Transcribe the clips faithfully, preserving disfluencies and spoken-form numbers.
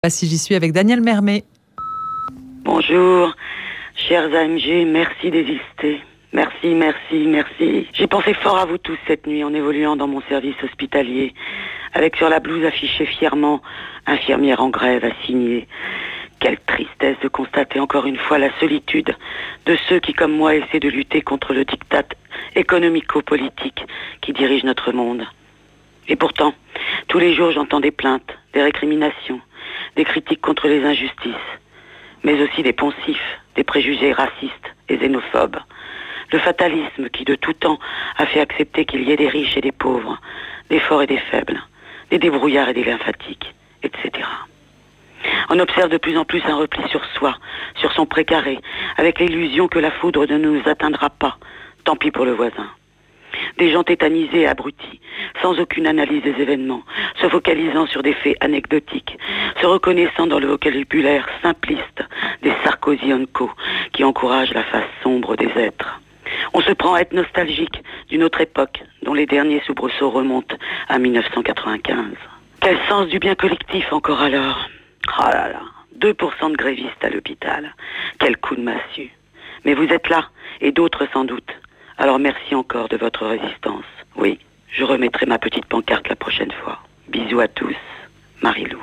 Si j'y suis avec Daniel Mermet. Bonjour, chers A M G, merci d'exister. Merci, merci, merci. J'ai pensé fort à vous tous cette nuit en évoluant dans mon service hospitalier, avec sur la blouse affichée fièrement « Infirmière en grève assignée ». Quelle tristesse de constater encore une fois la solitude de ceux qui, comme moi, essaient de lutter contre le diktat économico-politique qui dirige notre monde. Et pourtant, tous les jours j'entends des plaintes, des récriminations, des critiques contre les injustices, mais aussi des poncifs, des préjugés racistes et xénophobes. Le fatalisme qui de tout temps a fait accepter qu'il y ait des riches et des pauvres, des forts et des faibles, des débrouillards et des lymphatiques, et cetera. On observe de plus en plus un repli sur soi, sur son précaré, avec l'illusion que la foudre ne nous atteindra pas, tant pis pour le voisin. Des gens tétanisés et abrutis, sans aucune analyse des événements, se focalisant sur des faits anecdotiques, se reconnaissant dans le vocabulaire simpliste des Sarkozy and Co, qui encouragent la face sombre des êtres. On se prend à être nostalgique d'une autre époque, dont les derniers soubresauts remontent à mille neuf cent quatre-vingt-quinze. Quel sens du bien collectif encore alors? Oh là là, deux pour cent de grévistes à l'hôpital. Quel coup de massue. Mais vous êtes là, et d'autres sans doute. Alors merci encore de votre résistance. Oui, je remettrai ma petite pancarte la prochaine fois. Bisous à tous. Marie-Lou.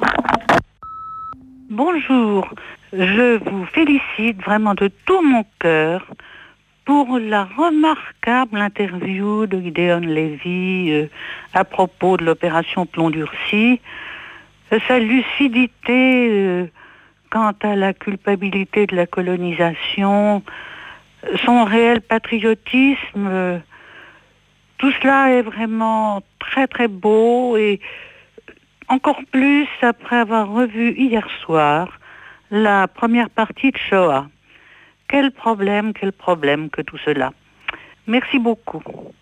Bonjour, je vous félicite vraiment de tout mon cœur pour la remarquable interview de Gideon Levy euh, à propos de l'opération Plomb Durci. Sa lucidité euh, quant à la culpabilité de la colonisation, son réel patriotisme, euh, tout cela est vraiment très très beau, et encore plus après avoir revu hier soir la première partie de Shoah. Quel problème, quel problème que tout cela. Merci beaucoup.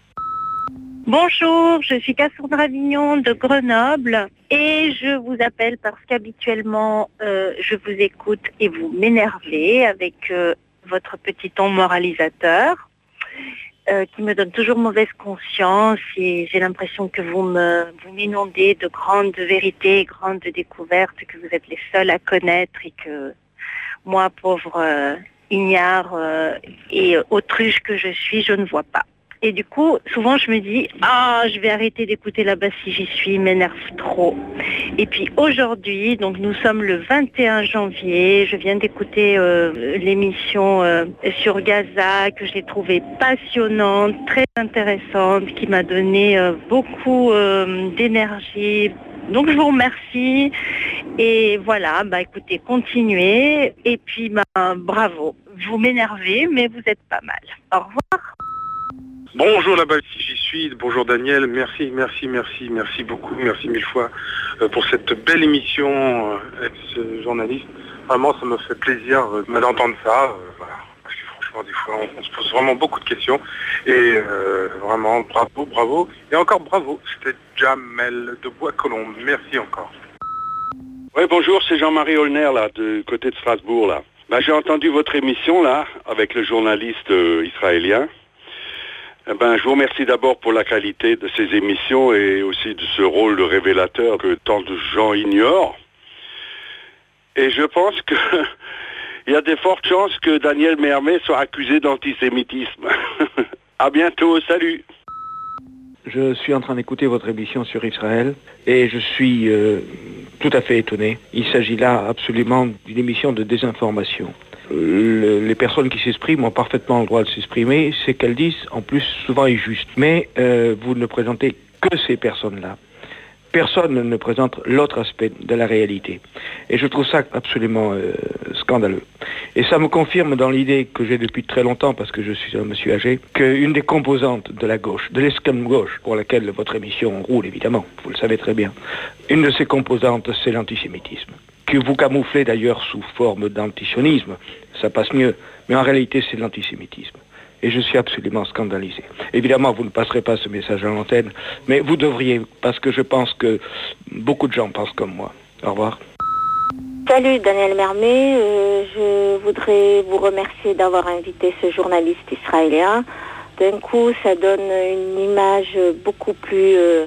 Bonjour, je suis Cassandra Vignon de Grenoble et je vous appelle parce qu'habituellement euh, je vous écoute et vous m'énervez avec euh, votre petit ton moralisateur euh, qui me donne toujours mauvaise conscience, et j'ai l'impression que vous me vous m'inondez de grandes vérités, grandes découvertes que vous êtes les seuls à connaître et que moi, pauvre euh, ignare euh, et autruche que je suis, je ne vois pas. Et du coup, souvent je me dis, ah, je vais arrêter d'écouter là-bas si j'y suis, il m'énerve trop. Et puis aujourd'hui, donc nous sommes le vingt et un janvier, je viens d'écouter euh, l'émission euh, sur Gaza, que j'ai trouvée passionnante, très intéressante, qui m'a donné euh, beaucoup euh, d'énergie. Donc je vous remercie. Et voilà, bah écoutez, continuez. Et puis, bah, bravo. Vous m'énervez, mais vous êtes pas mal. Au revoir. Bonjour là-bas, si j'y suis, bonjour Daniel, merci, merci, merci, merci beaucoup, merci mille fois euh, pour cette belle émission, euh, ex-journaliste. Vraiment, ça me fait plaisir euh, d'entendre ça, euh, voilà. Parce que franchement, des fois, on, on se pose vraiment beaucoup de questions, et euh, vraiment, bravo, bravo, et encore bravo, c'était Jamel de Bois-Colombes, merci encore. Oui, bonjour, c'est Jean-Marie Olner, là, du côté de Strasbourg, là. Ben, j'ai entendu votre émission, là, avec le journaliste euh, israélien. Eh ben, je vous remercie d'abord pour la qualité de ces émissions et aussi de ce rôle de révélateur que tant de gens ignorent. Et je pense que il y a des fortes chances que Daniel Mermet soit accusé d'antisémitisme. À bientôt, salut. Je suis en train d'écouter votre émission sur Israël et je suis euh, tout à fait étonné. Il s'agit là absolument d'une émission de désinformation. Le, les personnes qui s'expriment ont parfaitement le droit de s'exprimer. Ce qu'elles disent, en plus, souvent est juste. Mais euh, vous ne présentez que ces personnes-là. Personne ne présente l'autre aspect de la réalité. Et je trouve ça absolument euh, scandaleux. Et ça me confirme dans l'idée que j'ai depuis très longtemps, parce que je suis un monsieur âgé, qu'une des composantes de la gauche, de l'extrême gauche, pour laquelle votre émission roule évidemment, vous le savez très bien, une de ces composantes, c'est l'antisémitisme, que vous camouflez d'ailleurs sous forme d'antisionisme, ça passe mieux, mais en réalité c'est l'antisémitisme. Et je suis absolument scandalisé. Évidemment, vous ne passerez pas ce message à l'antenne, mais vous devriez, parce que je pense que beaucoup de gens pensent comme moi. Au revoir. Salut Daniel Mermet, euh, je voudrais vous remercier d'avoir invité ce journaliste israélien. D'un coup, ça donne une image beaucoup plus euh,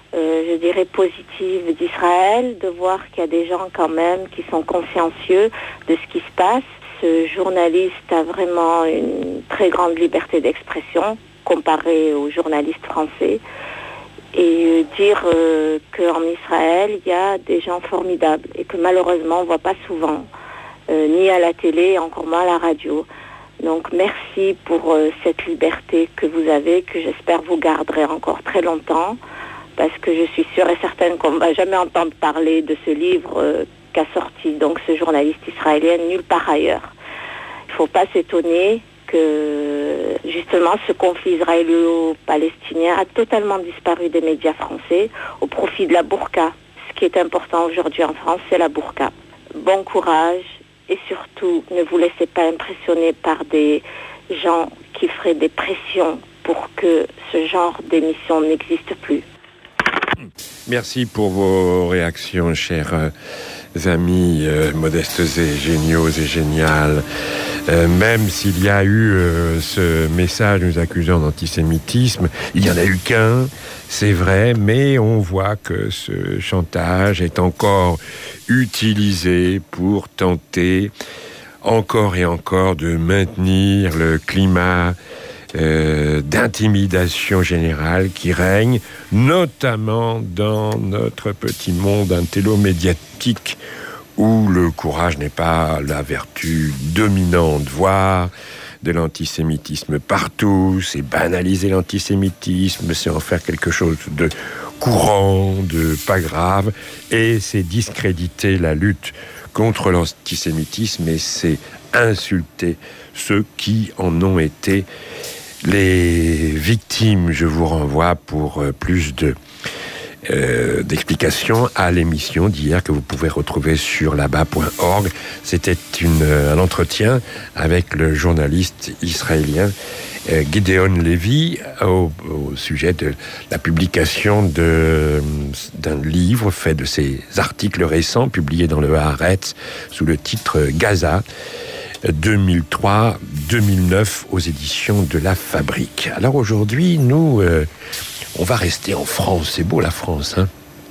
euh, je dirais, positive d'Israël, de voir qu'il y a des gens quand même qui sont consciencieux de ce qui se passe. Ce journaliste a vraiment une très grande liberté d'expression comparé aux journalistes français. Et dire euh, qu'en Israël, il y a des gens formidables et que malheureusement, on ne voit pas souvent, euh, ni à la télé, encore moins à la radio. Donc merci pour euh, cette liberté que vous avez, que j'espère vous garderez encore très longtemps, parce que je suis sûre et certaine qu'on ne va jamais entendre parler de ce livre euh, qu'a sorti donc ce journaliste israélien nulle part ailleurs. Il ne faut pas s'étonner que justement ce conflit israélo-palestinien a totalement disparu des médias français au profit de la burqa. Ce qui est important aujourd'hui en France, c'est la burqa. Bon courage et surtout ne vous laissez pas impressionner par des gens qui feraient des pressions pour que ce genre d'émission n'existe plus. Merci pour vos réactions, chers euh, amis euh, modestes et géniaux et géniales. Euh, même s'il y a eu euh, ce message nous accusant d'antisémitisme, il n'y en a eu qu'un, c'est vrai, mais on voit que ce chantage est encore utilisé pour tenter encore et encore de maintenir le climat Euh, d'intimidation générale qui règne, notamment dans notre petit monde intello-médiatique où le courage n'est pas la vertu dominante, voire de l'antisémitisme partout. C'est banaliser l'antisémitisme, c'est en faire quelque chose de courant, de pas grave, et c'est discréditer la lutte contre l'antisémitisme et c'est insulter ceux qui en ont été les victimes. Je vous renvoie pour plus de euh, d'explications à l'émission d'hier que vous pouvez retrouver sur là-bas point org. C'était une, un entretien avec le journaliste israélien euh, Gideon Levy au, au sujet de la publication de, d'un livre fait de ses articles récents publiés dans le Haaretz sous le titre Gaza deux mille trois deux mille neuf aux éditions de La Fabrique. Alors aujourd'hui, nous, euh, on va rester en France. C'est beau la France, hein.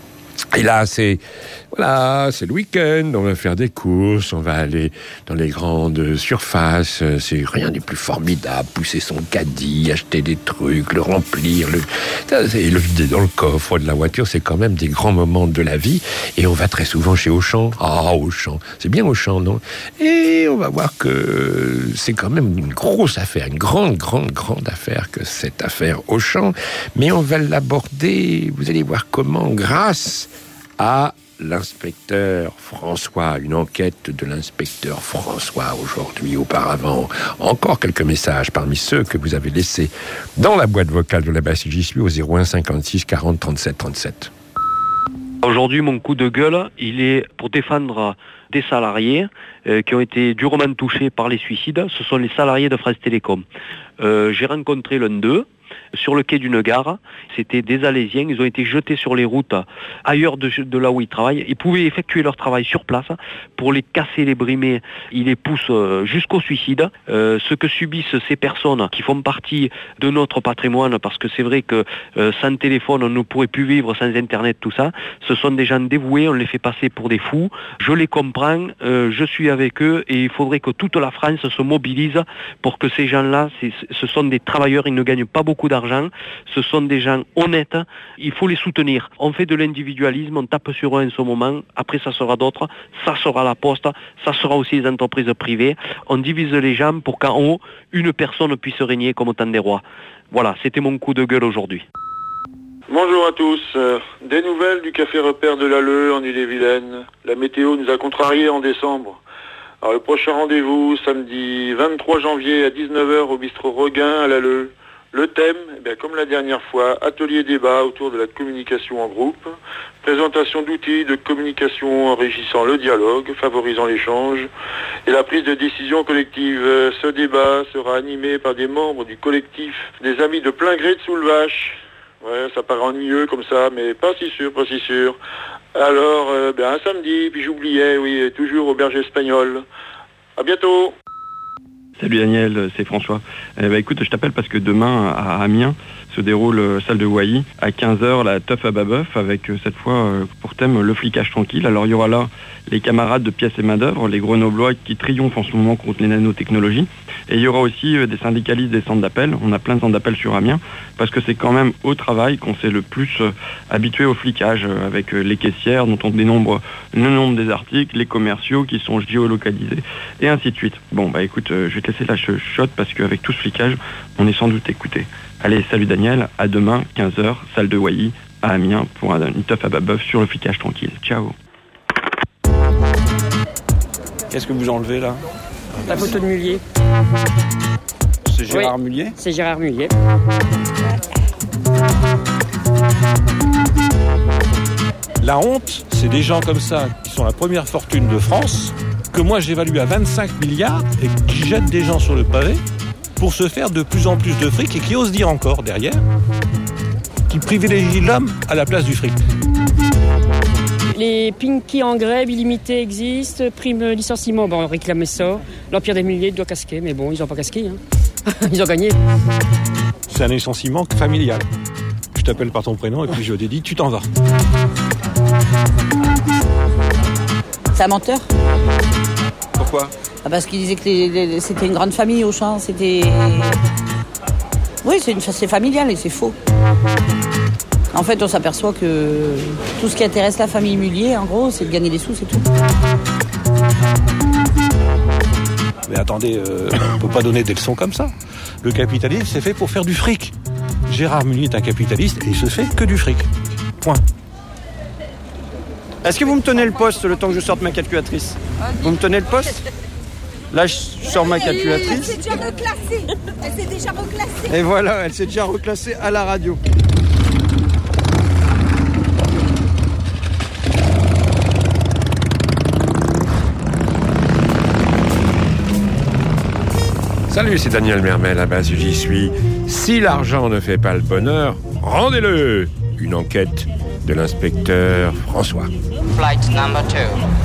Et là, c'est voilà, c'est le week-end, on va faire des courses, on va aller dans les grandes surfaces, c'est rien n'est plus formidable, pousser son caddie, acheter des trucs, le remplir, le, et le vider dans le coffre de la voiture, c'est quand même des grands moments de la vie, et on va très souvent chez Auchan. Ah, Auchan, c'est bien Auchan, non? Et on va voir que c'est quand même une grosse affaire, une grande, grande, grande affaire que cette affaire Auchan, mais on va l'aborder, vous allez voir comment, grâce à l'inspecteur François, une enquête de l'inspecteur François aujourd'hui. Auparavant, encore quelques messages parmi ceux que vous avez laissés dans la boîte vocale de là-bas si j'y suis au zéro un cinquante-six quarante trente-sept trente-sept. Aujourd'hui, mon coup de gueule, il est pour défendre des salariés euh, qui ont été durement touchés par les suicides. Ce sont les salariés de France Télécom. Euh, j'ai rencontré l'un d'eux sur le quai d'une gare. C'était des Alésiens, ils ont été jetés sur les routes ailleurs de, de là où ils travaillent. Ils pouvaient effectuer leur travail sur place. Pour les casser, les brimer, ils les poussent jusqu'au suicide. Euh, ce que subissent ces personnes qui font partie de notre patrimoine, parce que c'est vrai que euh, sans téléphone, on ne pourrait plus vivre sans Internet, tout ça. Ce sont des gens dévoués, on les fait passer pour des fous. Je les comprends, euh, je suis avec eux et il faudrait que toute la France se mobilise pour que ces gens-là, c'est, ce sont des travailleurs, ils ne gagnent pas beaucoup d'argent, ce sont des gens honnêtes, il faut les soutenir. On fait de l'individualisme, on tape sur eux en ce moment, après ça sera d'autres, ça sera la poste, ça sera aussi les entreprises privées. On divise les gens pour qu'en haut, une personne puisse régner comme autant des rois. Voilà, c'était mon coup de gueule aujourd'hui. Bonjour à tous. Euh, des nouvelles du café repère de l'Alleu en Ille-et-Vilaine. La météo nous a contrariés en décembre. Alors le prochain rendez-vous, samedi vingt-trois janvier à dix-neuf heures au bistrot Regain à l'Alleu. Le thème, eh bien, comme la dernière fois, atelier débat autour de la communication en groupe, présentation d'outils de communication enrichissant le dialogue, favorisant l'échange et la prise de décision collective. Ce débat sera animé par des membres du collectif des Amis de plein gré de Soulvache. Ouais, ça paraît ennuyeux comme ça, mais pas si sûr, pas si sûr. Alors, euh, ben, un samedi, puis j'oubliais, oui, toujours auberge espagnole. À bientôt. Salut Daniel, c'est François. Eh ben, écoute, je t'appelle parce que demain à Amiens se déroule euh, salle de Wai à quinze heures, la Teuf à Babeuf, avec euh, cette fois euh, pour thème le flicage tranquille. Alors il y aura là les camarades de pièces et main d'œuvre, les grenoblois qui triomphent en ce moment contre les nanotechnologies. Et il y aura aussi euh, des syndicalistes des centres d'appel. On a plein de centres d'appel sur Amiens, parce que c'est quand même au travail qu'on s'est le plus euh, habitué au flicage, euh, avec euh, les caissières dont on dénombre le nombre des articles, les commerciaux qui sont géolocalisés, et ainsi de suite. Bon bah écoute, euh, je vais te laisser la chuchote parce qu'avec tout ce flicage, on est sans doute écouté. Allez, salut Daniel, à demain, quinze heures, salle de Wai, à Amiens, pour un, une teuf à Babeuf sur le flicage tranquille. Ciao. Qu'est-ce que vous enlevez là? La photo de Mullier. C'est Gérard oui, Mullier? C'est Gérard Mullier. La honte, c'est des gens comme ça qui sont la première fortune de France, que moi j'évalue à vingt-cinq milliards et qui jettent des gens sur le pavé pour se faire de plus en plus de fric et qui osent dire encore derrière qui privilégient l'homme à la place du fric. Les Pinky en grève illimitée existent, prime licenciement, bon, on réclamait ça. L'Empire des Milliers doit casquer, mais bon, ils n'ont pas casqué. Hein. Ils ont gagné. C'est un licenciement familial. Je t'appelle par ton prénom et puis je te dis, tu t'en vas. C'est un menteur. Pourquoi? Ah, parce qu'il disait que les, les, c'était une grande famille au champ, c'était... Oui, c'est, une, c'est familial et c'est faux. En fait, on s'aperçoit que tout ce qui intéresse la famille Mullier, en gros, c'est de gagner des sous, c'est tout. Mais attendez, euh, on ne peut pas donner des leçons comme ça. Le capitalisme, c'est fait pour faire du fric. Gérard Mullier est un capitaliste et il se fait que du fric. Point. Est-ce que vous me tenez le poste le temps que je sorte ma calculatrice? Vous me tenez le poste? Là, je sors ma calculatrice. Elle s'est déjà reclassée. Elle s'est déjà reclassée. Et voilà, elle s'est déjà reclassée à la radio. Salut, c'est Daniel Mermet, à la base j'y suis. Si l'argent ne fait pas le bonheur, rendez-le. Une enquête de l'inspecteur François. Flight number two,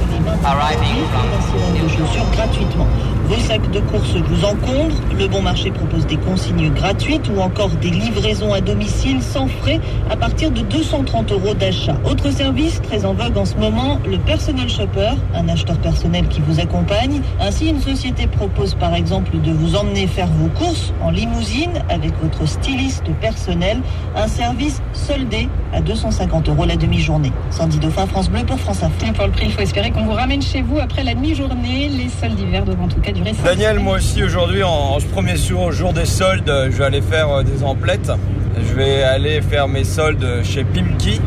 arriving from de chaussures gratuitement. Vos sacs de courses vous encombrent, Le Bon Marché propose des consignes gratuites ou encore des livraisons à domicile sans frais à partir de deux cent trente euros d'achat. Autre service très en vogue en ce moment, le personal shopper, un acheteur personnel qui vous accompagne. Ainsi, une société propose par exemple de vous emmener faire vos courses en limousine avec votre styliste personnel, un service soldé à deux cent cinquante euros la demi-journée. Sandy Dauphin, France Bleu pour France Info. Pour le prix, il faut espérer qu'on vous ramène chez vous après la demi-journée. Les soldes d'hiver doivent en tout cas durer. Daniel, moi aussi aujourd'hui, en, en ce premier jour, au jour des soldes, je vais aller faire euh, des emplettes. Je vais aller faire mes soldes chez Pimki.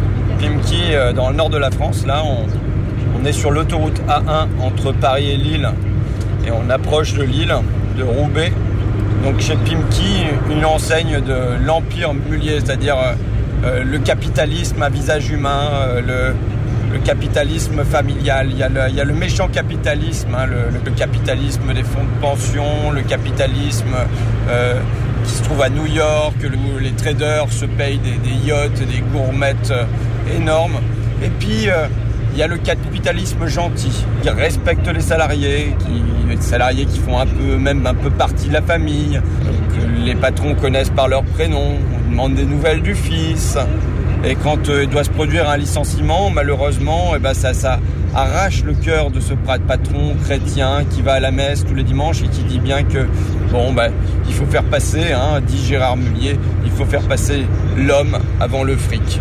Pimki, euh, dans le nord de la France. Là, on, on est sur l'autoroute A un entre Paris et Lille. Et on approche de Lille, de Roubaix. Donc chez Pimki, une enseigne de l'Empire Mullier, c'est-à-dire euh, euh, le capitalisme à visage humain, euh, le... le capitalisme familial, il y a le, il y a le méchant capitalisme, hein, le, le capitalisme des fonds de pension, le capitalisme euh, qui se trouve à New York, où les traders se payent des, des yachts, des gourmettes euh, énormes. Et puis, euh, il y a le capitalisme gentil, qui respecte les salariés, qui, les salariés qui font un peu, même un peu partie de la famille, que les patrons connaissent par leur prénom, on demande des nouvelles du fils. Et quand euh, il doit se produire un licenciement, malheureusement, eh ben ça, ça arrache le cœur de ce patron chrétien qui va à la messe tous les dimanches et qui dit bien que, bon, ben, il faut faire passer, hein, dit Gérard Mullier, il faut faire passer l'homme avant le fric.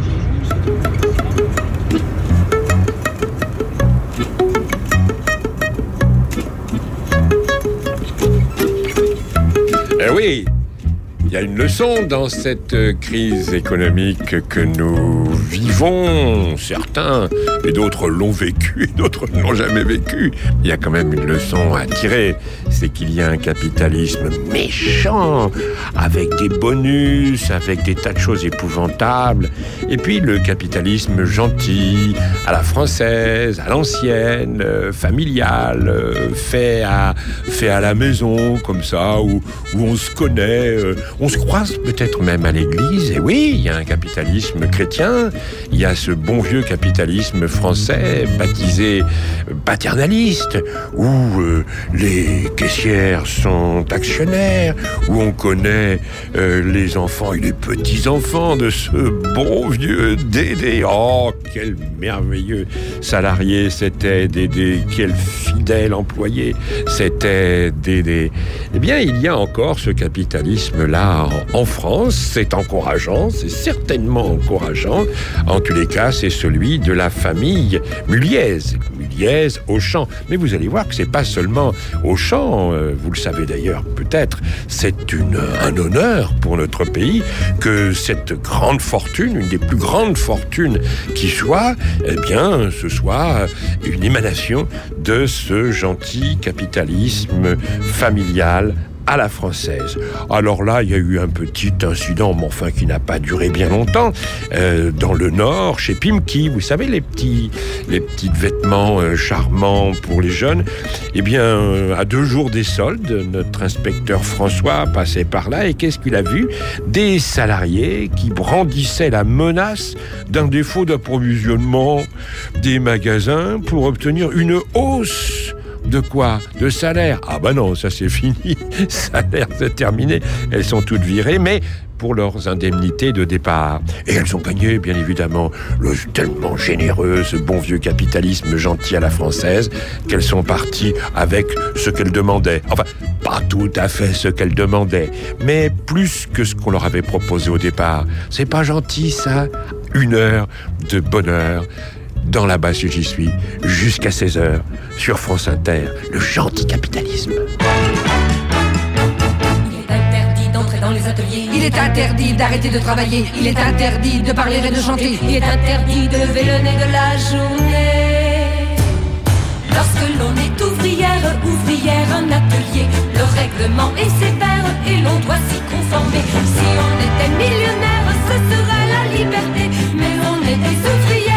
Eh oui, il y a une leçon dans cette crise économique que nous vivons, certains, et d'autres l'ont vécu, et d'autres ne l'ont jamais vécu. Il y a quand même une leçon à tirer, c'est qu'il y a un capitalisme méchant, avec des bonus, avec des tas de choses épouvantables, et puis le capitalisme gentil, à la française, à l'ancienne, euh, familial, euh, fait, à, fait à la maison, comme ça, où, où on se connaît, euh, on se croise peut-être même à l'église, et oui, il y a un capitalisme chrétien, il y a ce bon vieux capitalisme français baptisé paternaliste, où euh, les caissières sont actionnaires, où on connaît euh, les enfants et les petits-enfants de ce bon vieux Dédé. Oh, quel merveilleux salarié c'était Dédé, quel fidèle employé c'était Dédé. Eh bien, il y a encore ce capitalisme-là en, en France. C'est encourageant, c'est certainement encourageant. En tous les cas, c'est celui de la famille Muliez. Muliez, Auchan. Mais vous allez voir que c'est pas seulement Auchan, euh, vous le savez d'ailleurs peut-être, c'est une, un honneur pour notre pays que cette grande fortune, une des plus grandes fortunes qui soit, eh bien, ce soit une émanation de ce gentil capitalisme familial à la française. Alors là, il y a eu un petit incident, mais enfin qui n'a pas duré bien longtemps, euh, dans le Nord, chez Pimki, vous savez, les petits, les petits vêtements euh, charmants pour les jeunes. Eh bien, euh, à deux jours des soldes, notre inspecteur François passait par là, et qu'est-ce qu'il a vu? Des salariés qui brandissaient la menace d'un défaut d'approvisionnement des magasins pour obtenir une hausse. De quoi? De salaire? Ah bah non, ça c'est fini. Salaire, c'est terminé. Elles sont toutes virées, mais pour leurs indemnités de départ. Et elles ont gagné, bien évidemment, le tellement généreux, ce bon vieux capitalisme gentil à la française, qu'elles sont parties avec ce qu'elles demandaient. Enfin, pas tout à fait ce qu'elles demandaient, mais plus que ce qu'on leur avait proposé au départ. C'est pas gentil, ça? Une heure de bonheur dans la basse j'y suis, jusqu'à seize heures, sur France Inter, le gentil capitalisme. Il est interdit d'entrer dans les ateliers, il est interdit d'arrêter de travailler, il est interdit de parler et de chanter, il est interdit de lever le nez de la journée. Lorsque l'on est ouvrière, ouvrière en atelier, le règlement est sévère et l'on doit s'y conformer. Si on était millionnaire, ce serait la liberté, mais on est des ouvrières.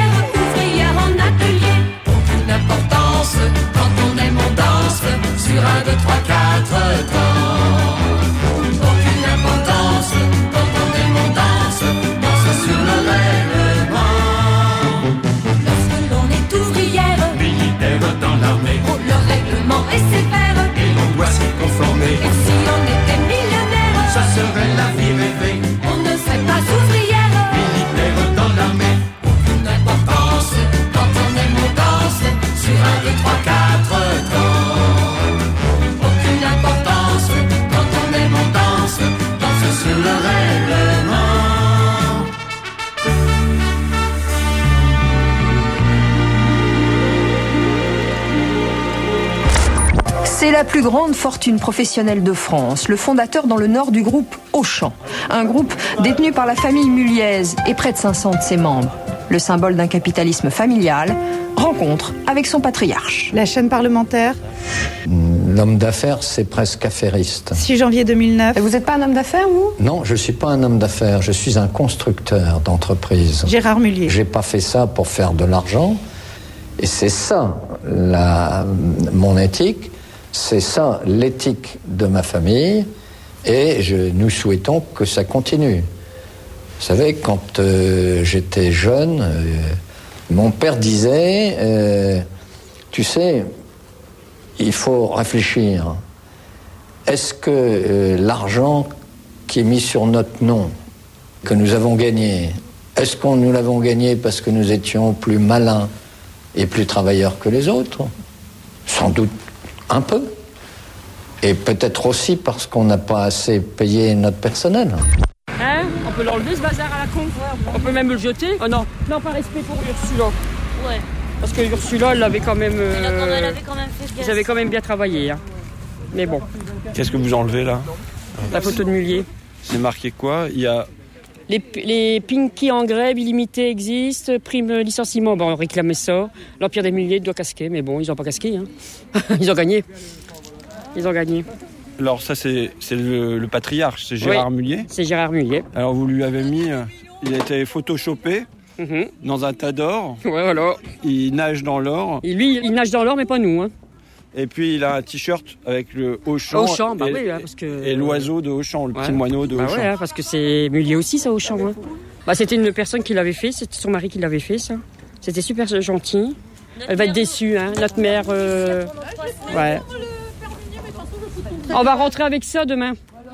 Importance, quand on aime on danse sur un, deux, trois, quatre temps. Aucune importance, quand on aime on danse, danse sur le règlement. Lorsque l'on est ouvrière, militaire dans l'armée, oh, le règlement est sévère et l'on doit s'y conformer. Et si on était millionnaire, ça serait la vie rêvée. On ne serait pas ouvrière, militaire dans l'armée. Aucune importance, quand on aime on danse sur un, deux, trois, quatre temps. Aucune importance, quand on aime on danse, danse sur le règlement. C'est la plus grande fortune professionnelle de France, le fondateur dans le Nord du groupe Auchan. Un groupe détenu par la famille Muliez et près de cinq cents de ses membres. Le symbole d'un capitalisme familial, rencontre avec son patriarche. La chaîne parlementaire. L'homme d'affaires, c'est presque affairiste. six janvier deux mille neuf. Et vous n'êtes pas un homme d'affaires, vous? Non, je ne suis pas un homme d'affaires, je suis un constructeur d'entreprise. Gérard Mullier. Je n'ai pas fait ça pour faire de l'argent. Et c'est ça, la, mon éthique, c'est ça l'éthique de ma famille. Et je, nous souhaitons que ça continue. Vous savez, quand euh, j'étais jeune, euh, mon père disait, euh, tu sais, il faut réfléchir. Est-ce que euh, l'argent qui est mis sur notre nom, que nous avons gagné, est-ce qu'on nous l'avons gagné parce que nous étions plus malins et plus travailleurs que les autres? Sans doute un peu. Et peut-être aussi parce qu'on n'a pas assez payé notre personnel. Hein? On peut l'enlever ce bazar à la con. On peut même le jeter. Oh non, non, par respect pour Ursula. Ouais. Parce que Ursula, elle avait quand même. Euh... Elle, a quand même, elle avait quand même fait gaffe. Ils avaient quand même bien travaillé. Hein. Mais bon. Qu'est-ce que vous enlevez là? La photo de Mullier. C'est marqué quoi? Il y a. Les, les Pinky en grève illimité existent, prime licenciement, bon, on réclamait ça. L'Empire des Mulliers doit casquer, mais bon, ils n'ont pas casqué. Hein. Ils ont gagné. Ils ont gagné. Alors ça, c'est, c'est le, le patriarche, c'est Gérard oui, Mullier. C'est Gérard Mullier. Alors vous lui avez mis, euh, il a été photoshopé mm-hmm. dans un tas d'or. Ouais, voilà. Il nage dans l'or. Et lui, il nage dans l'or, mais pas nous. Hein. Et puis il a un t-shirt avec le Auchan. Auchan, bah et, oui, hein, parce que... et l'oiseau de Auchan, le ouais. petit moineau de bah Auchan. Ouais, hein, parce que c'est Mullier aussi, ça, Auchan. Hein. Bah, c'était une personne qui l'avait fait, c'était son mari qui l'avait fait, ça. C'était super gentil. Elle va être déçue, hein. Notre mère, euh... ouais. On va rentrer avec ça demain.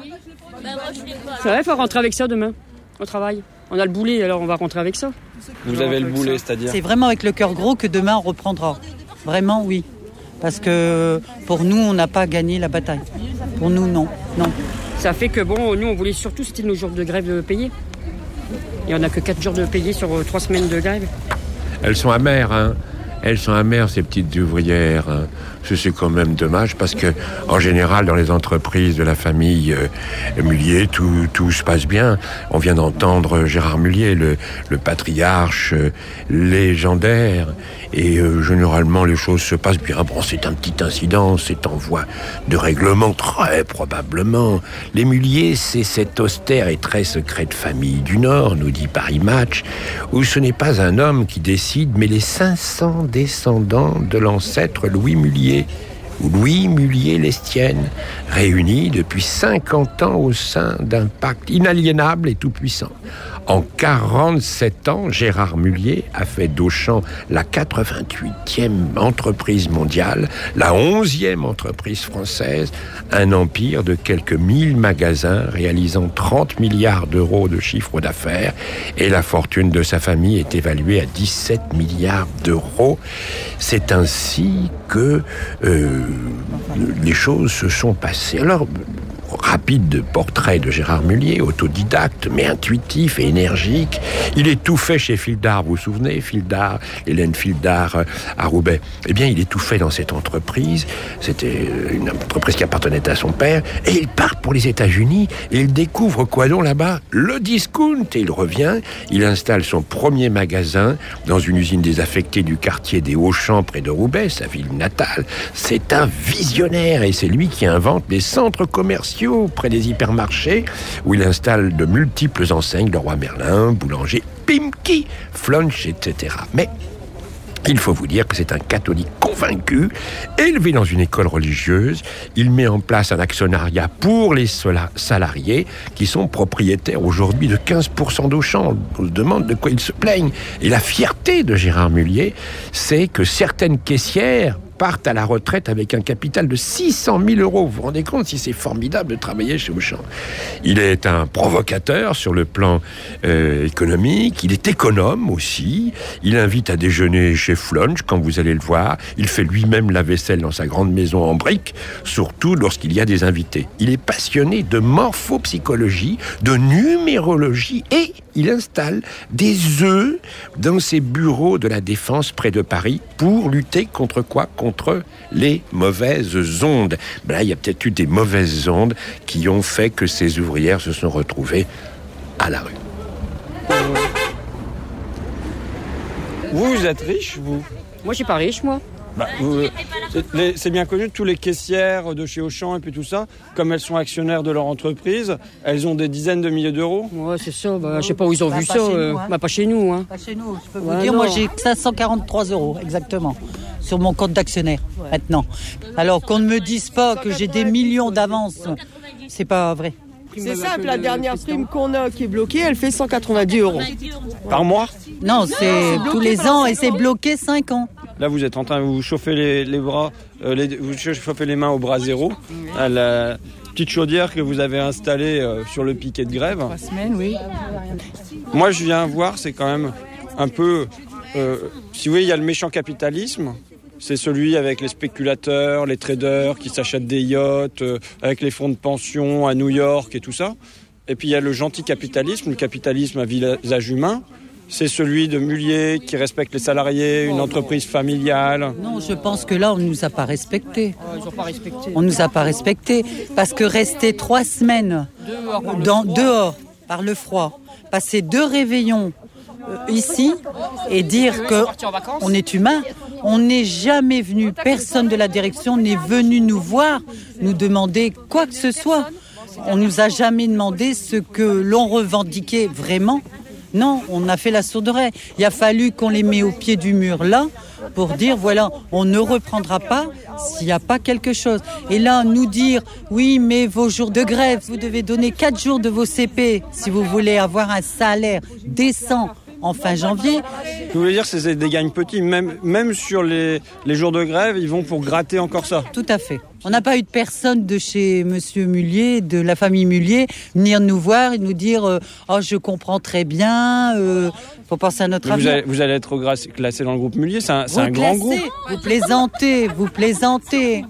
C'est vrai, il faut rentrer avec ça demain, au travail. On a le boulet, alors on va rentrer avec ça. Vous avez le boulet, c'est-à-dire ? C'est vraiment avec le cœur gros que demain on reprendra. Vraiment, oui. Parce que pour nous, on n'a pas gagné la bataille. Pour nous, non. non. Ça fait que, bon, nous, on voulait surtout, c'était nos jours de grève de payer. Et on n'a que quatre jours de payer sur trois semaines de grève. Elles sont amères, hein. Elles sont amères, ces petites ouvrières. Hein. C'est quand même dommage parce que, en général, dans les entreprises de la famille euh, Mullier, tout, tout se passe bien. On vient d'entendre Gérard Mullier, le, le patriarche euh, légendaire. Et euh, généralement, les choses se passent bien. Bon, c'est un petit incident, c'est en voie de règlement, très probablement. Les Mullier, c'est cette austère et très secrète famille du Nord, nous dit Paris Match, où ce n'est pas un homme qui décide, mais les cinq cents descendants de l'ancêtre Louis Mullier, ou Louis Mullier Lestienne, réunis depuis cinquante ans au sein d'un pacte inaliénable et tout-puissant. En quarante-sept ans, Gérard Mullier a fait d'Auchan la quatre-vingt-huitième entreprise mondiale, la onzième entreprise française, un empire de quelques mille magasins réalisant trente milliards d'euros de chiffre d'affaires, et la fortune de sa famille est évaluée à dix-sept milliards d'euros. C'est ainsi que euh, les choses se sont passées. Alors, rapide portrait de Gérard Mullier, autodidacte, mais intuitif et énergique. Il est tout fait chez Fildar, vous vous souvenez, Fildar, Hélène Fildar à Roubaix. Eh bien, il est tout fait dans cette entreprise. C'était une entreprise qui appartenait à son père. Et il part pour les États-Unis et il découvre quoi donc là-bas ? Le discount. Et il revient, il installe son premier magasin dans une usine désaffectée du quartier des Hauts-Champs près de Roubaix, sa ville natale. C'est un visionnaire et c'est lui qui invente les centres commerciaux près des hypermarchés, où il installe de multiples enseignes, Leroy Merlin, Boulanger, Pimki, Flunch, et cetera. Mais il faut vous dire que c'est un catholique convaincu, élevé dans une école religieuse. Il met en place un actionnariat pour les salariés qui sont propriétaires aujourd'hui de quinze pour cent d'Auchan. On se demande de quoi ils se plaignent. Et la fierté de Gérard Mullier, c'est que certaines caissières partent à la retraite avec un capital de six cent mille euros. Vous vous rendez compte si c'est formidable de travailler chez Auchan. Il est un provocateur sur le plan euh, économique. Il est économe aussi. Il invite à déjeuner chez Flunch, quand vous allez le voir. Il fait lui-même la vaisselle dans sa grande maison en briques, surtout lorsqu'il y a des invités. Il est passionné de morphopsychologie, de numérologie et il installe des œufs dans ses bureaux de la Défense près de Paris pour lutter contre quoi ? Contre les mauvaises ondes. Ben là, il y a peut-être eu des mauvaises ondes qui ont fait que ces ouvrières se sont retrouvées à la rue. Vous, vous êtes riche, vous ? Moi, je suis pas riche, moi. Bah, vous, c'est, les, c'est bien connu, tous les caissières de chez Auchan et puis tout ça, comme elles sont actionnaires de leur entreprise, elles ont des dizaines de milliers d'euros. Ouais, c'est ça. Bah, je sais pas où ils ont bah, vu pas ça. Chez euh, nous, hein. bah, pas chez nous. Hein. Pas chez nous. Je peux ouais, vous dire, non. moi j'ai cinq cent quarante-trois euros exactement sur mon compte d'actionnaire maintenant. Alors qu'on ne me dise pas que j'ai des millions d'avance, c'est pas vrai. C'est simple, la dernière prime qu'on a qui est bloquée, elle fait cent quatre-vingt-dix euros. Par mois ? Non, c'est non, tous les ans et c'est bloqué cinq ans. Là, vous êtes en train de vous chauffer les, les bras, euh, les, vous chauffez les mains au bras zéro, à la petite chaudière que vous avez installée euh, sur le piquet de grève. Trois semaines, oui. Moi, je viens voir, c'est quand même un peu... Euh, si vous voyez, il y a le méchant capitalisme. C'est celui avec les spéculateurs, les traders qui s'achètent des yachts, euh, avec les fonds de pension à New York et tout ça. Et puis il y a le gentil capitalisme, le capitalisme à visage humain. C'est celui de Mullier qui respecte les salariés, une entreprise familiale. Non, je pense que là, on ne nous a pas respectés. Oh, ils ont pas respecté. On ne nous a pas respectés parce que rester trois semaines Dehors, par le dans, froid. dehors par le froid, passer deux réveillons euh, ici et dire que on est humain, on n'est jamais venu, personne de la direction n'est venu nous voir, nous demander quoi que ce soit. On nous a jamais demandé ce que l'on revendiquait vraiment. Non, on a fait la sourde oreille. Il a fallu qu'on les mette au pied du mur là pour dire voilà, on ne reprendra pas s'il n'y a pas quelque chose. Et là, nous dire oui, mais vos jours de grève, vous devez donner quatre jours de vos C P si vous voulez avoir un salaire décent en fin janvier. Vous voulez dire que c'est des gagnes petits, même, même sur les, les jours de grève, ils vont pour gratter encore ça? Tout à fait. On n'a pas eu de personne de chez Monsieur Mullier, de la famille Mullier, venir nous voir et nous dire euh, « Oh, je comprends très bien, euh, faut penser à notre avenir. » Vous allez, vous allez être classé dans le groupe Mullier, c'est un, c'est un grand groupe. Vous plaisantez, vous plaisantez.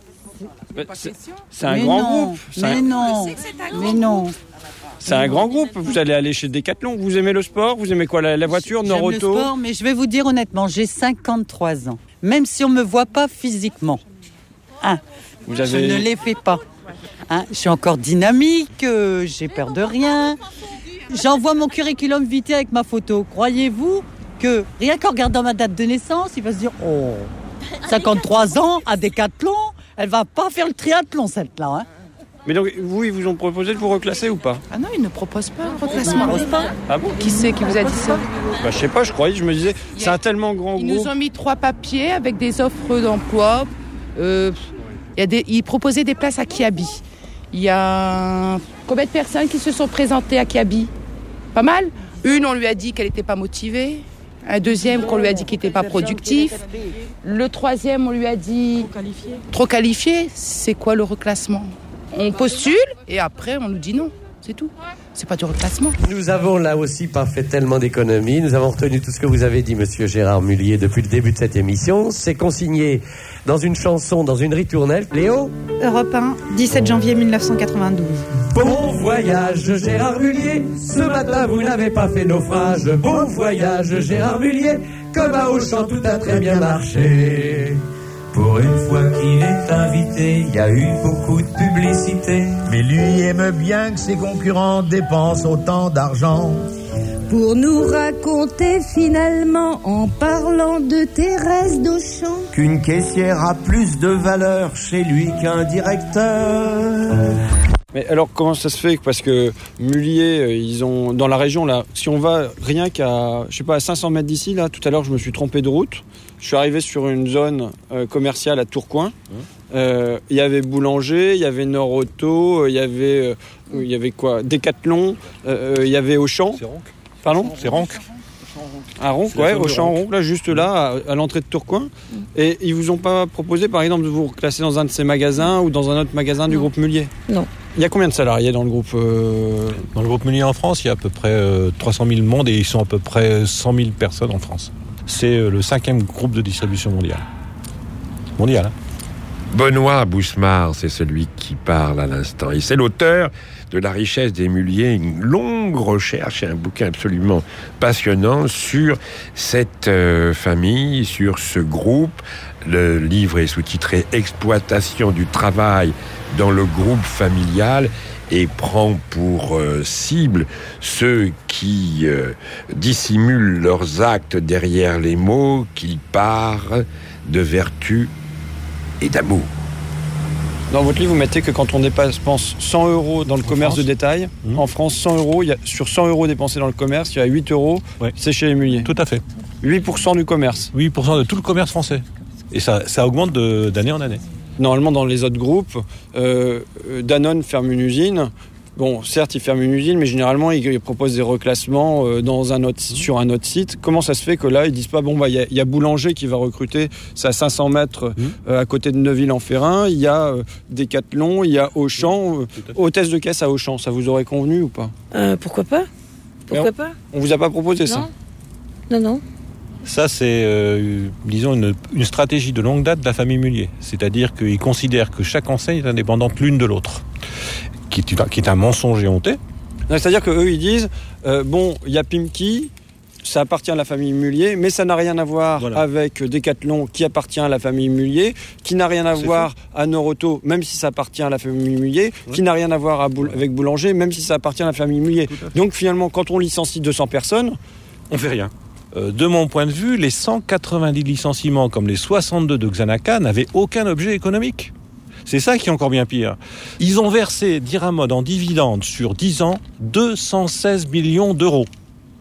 C'est, c'est un mais grand non, groupe. C'est mais un... non, mais non. C'est un grand groupe. Vous allez aller chez Decathlon. Vous aimez le sport? Vous aimez quoi? La, la voiture, Nord Auto? J'aime le sport, mais je vais vous dire honnêtement, j'ai cinquante-trois ans. Même si on ne me voit pas physiquement, hein, vous avez... je ne les fais pas. Hein, je suis encore dynamique, euh, j'ai peur de rien. J'envoie mon curriculum vitae avec ma photo. Croyez-vous que rien qu'en regardant ma date de naissance, il va se dire « Oh, cinquante-trois ans à Decathlon, elle va pas faire le triathlon celle-là. Hein » Mais donc, vous, ils vous ont proposé de vous reclasser ou pas? Ah non, ils ne proposent pas un reclassement. Ah bon? Qui c'est qui vous a dit ça? Bah, je sais pas, je croyais, je me disais, c'est un tellement grand ils groupe. Ils nous ont mis trois papiers avec des offres d'emploi. Euh, y a des, ils proposaient des places à Kiabi. Il y a combien de personnes qui se sont présentées à Kiabi? Pas mal. Une, on lui a dit qu'elle n'était pas motivée. Un deuxième, qu'on lui a dit qu'il n'était pas productif. Le troisième, on lui a dit... Trop qualifié. Trop qualifié, c'est quoi le reclassement? On postule et après on nous dit non, c'est tout. C'est pas du reclassement. Nous avons là aussi pas fait tellement d'économies. Nous avons retenu tout ce que vous avez dit, monsieur Gérard Mullier, depuis le début de cette émission. C'est consigné dans une chanson, dans une ritournelle. Léo? Europe un, dix-sept janvier mille neuf cent quatre-vingt-douze. Bon voyage Gérard Mullier, ce matin vous n'avez pas fait naufrage. Bon voyage Gérard Mullier, comme à Auchan tout a très bien marché. Pour une fois qu'il est invité, il y a eu beaucoup de publicité. Mais lui aime bien que ses concurrents dépensent autant d'argent. Pour nous raconter finalement, en parlant de Thérèse d'Auchan, qu'une caissière a plus de valeur chez lui qu'un directeur. Mais alors comment ça se fait? Parce que Mullier, ils ont dans la région là, si on va rien qu'à, je sais pas, à cinq cents mètres d'ici là, tout à l'heure je me suis trompé de route. Je suis arrivé sur une zone euh, commerciale à Tourcoing. Il euh, y avait Boulanger, il y avait Nord Auto, il euh, y avait, il euh, y avait quoi? Decathlon, il euh, y avait Auchan. C'est Ronc. Pardon? C'est Ronc. À Ronc, ouais, Auchan Ronc, là, juste là, à, à l'entrée de Tourcoing. Et ils vous ont pas proposé, par exemple, de vous reclasser dans un de ces magasins ou dans un autre magasin du Non. groupe Mullier? Non. Il y a combien de salariés dans le groupe euh... Dans le groupe Mullier en France, il y a à peu près euh, trois cent mille monde et ils sont à peu près cent mille personnes en France. C'est euh, le cinquième groupe de distribution mondiale. Mondial, hein. Benoît Bousmar, c'est celui qui parle à l'instant. Et c'est l'auteur de La richesse des Mulliers, une longue recherche et un bouquin absolument passionnant sur cette euh, famille, sur ce groupe. Le livre est sous-titré « Exploitation du travail dans le groupe familial » et prend pour euh, cible ceux qui euh, dissimulent leurs actes derrière les mots, qu'ils parlent de vertu et d'amour. Dans votre livre, vous mettez que quand on dépasse, pense, cent euros dans le en commerce France. de détail, mmh. en France, cent euros, il y a, sur cent euros dépensés dans le commerce, il y a huit euros, ouais. c'est chez les Mulliers. Tout à fait. huit pour cent du commerce. huit pour cent de tout le commerce français. Et ça, ça augmente de, d'année en année. Normalement, dans les autres groupes, euh, Danone ferme une usine. Bon, certes, ils ferment une usine, mais généralement, ils, ils proposent des reclassements euh, dans un autre, sur un autre site. Comment ça se fait que là, ils disent pas, bon, bah, il y, y a Boulanger qui va recruter, c'est à cinq cents mètres mmh. euh, à côté de Neuville-en-Ferrin, il y a euh, Decathlon, il y a Auchan, euh, hôtesse de caisse à Auchan, ça vous aurait convenu ou pas? euh, Pourquoi pas Pourquoi on, pas On vous a pas proposé non. ça? Non, non. Ça, c'est, euh, disons, une, une stratégie de longue date de la famille Mullier. C'est-à-dire qu'ils considèrent que chaque enseigne est indépendante l'une de l'autre. Qui est, qui est un mensonge éhonté. C'est-à-dire qu'eux, ils disent, euh, bon, il y a Pimki, ça appartient à la famille Mullier, mais ça n'a rien à voir voilà. avec Decathlon, qui appartient à la famille Mullier, qui n'a rien à C'est voir fait. à Nord Auto, même si ça appartient à la famille Mullier, ouais. qui n'a rien à voir à Boul- avec Boulanger, même si ça appartient à la famille Mullier. Donc finalement, quand on licencie deux cents personnes, on fait rien. Euh, de mon point de vue, les cent quatre-vingt-dix licenciements, comme les soixante-deux de Xanaka, n'avaient aucun objet économique. C'est ça qui est encore bien pire. Ils ont versé Diramod en dividendes sur dix ans deux cent seize millions d'euros. D'accord ?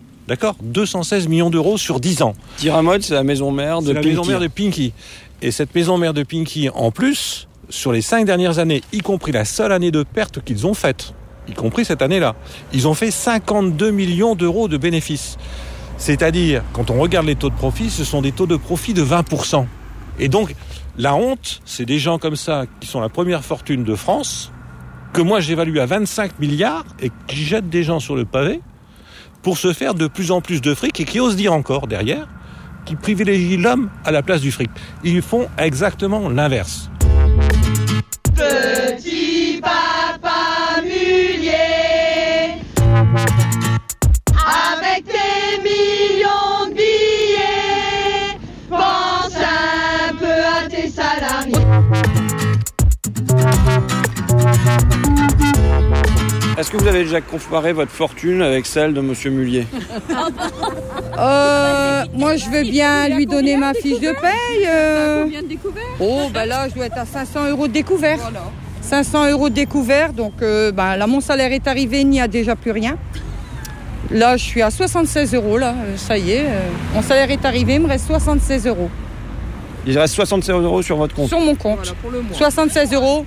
deux cent seize millions d'euros sur dix ans. Diramod, c'est la maison mère de c'est Pinky. la maison mère de Pinky. Et cette maison mère de Pinky, en plus, sur les cinq dernières années, y compris la seule année de perte qu'ils ont faite, y compris cette année-là, ils ont fait cinquante-deux millions d'euros de bénéfices. C'est-à-dire, quand on regarde les taux de profit, ce sont des taux de profit de vingt pour cent. Et donc, la honte, c'est des gens comme ça qui sont la première fortune de France, que moi j'évalue à vingt-cinq milliards et qui jettent des gens sur le pavé pour se faire de plus en plus de fric et qui osent dire encore derrière qu'ils privilégient l'homme à la place du fric. Ils font exactement l'inverse. Petit papa Mullier, avec tes millions de billets, pense un peu à tes salariés. Est-ce que vous avez déjà comparé votre fortune avec celle de Monsieur Mullier? Euh, moi, je veux bien lui donner ma fiche de paye. Euh... Combien de découverts? Oh, ben là, je dois être à cinq cents euros de découvert. Voilà. cinq cents euros de découvert, donc euh, ben, là, mon salaire est arrivé, il n'y a déjà plus rien. Là, je suis à soixante-seize euros, là, ça y est. Euh, mon salaire est arrivé, il me reste soixante-seize euros. Il reste soixante-seize euros sur votre compte? Sur mon compte. Voilà, pour le mois. soixante-seize euros.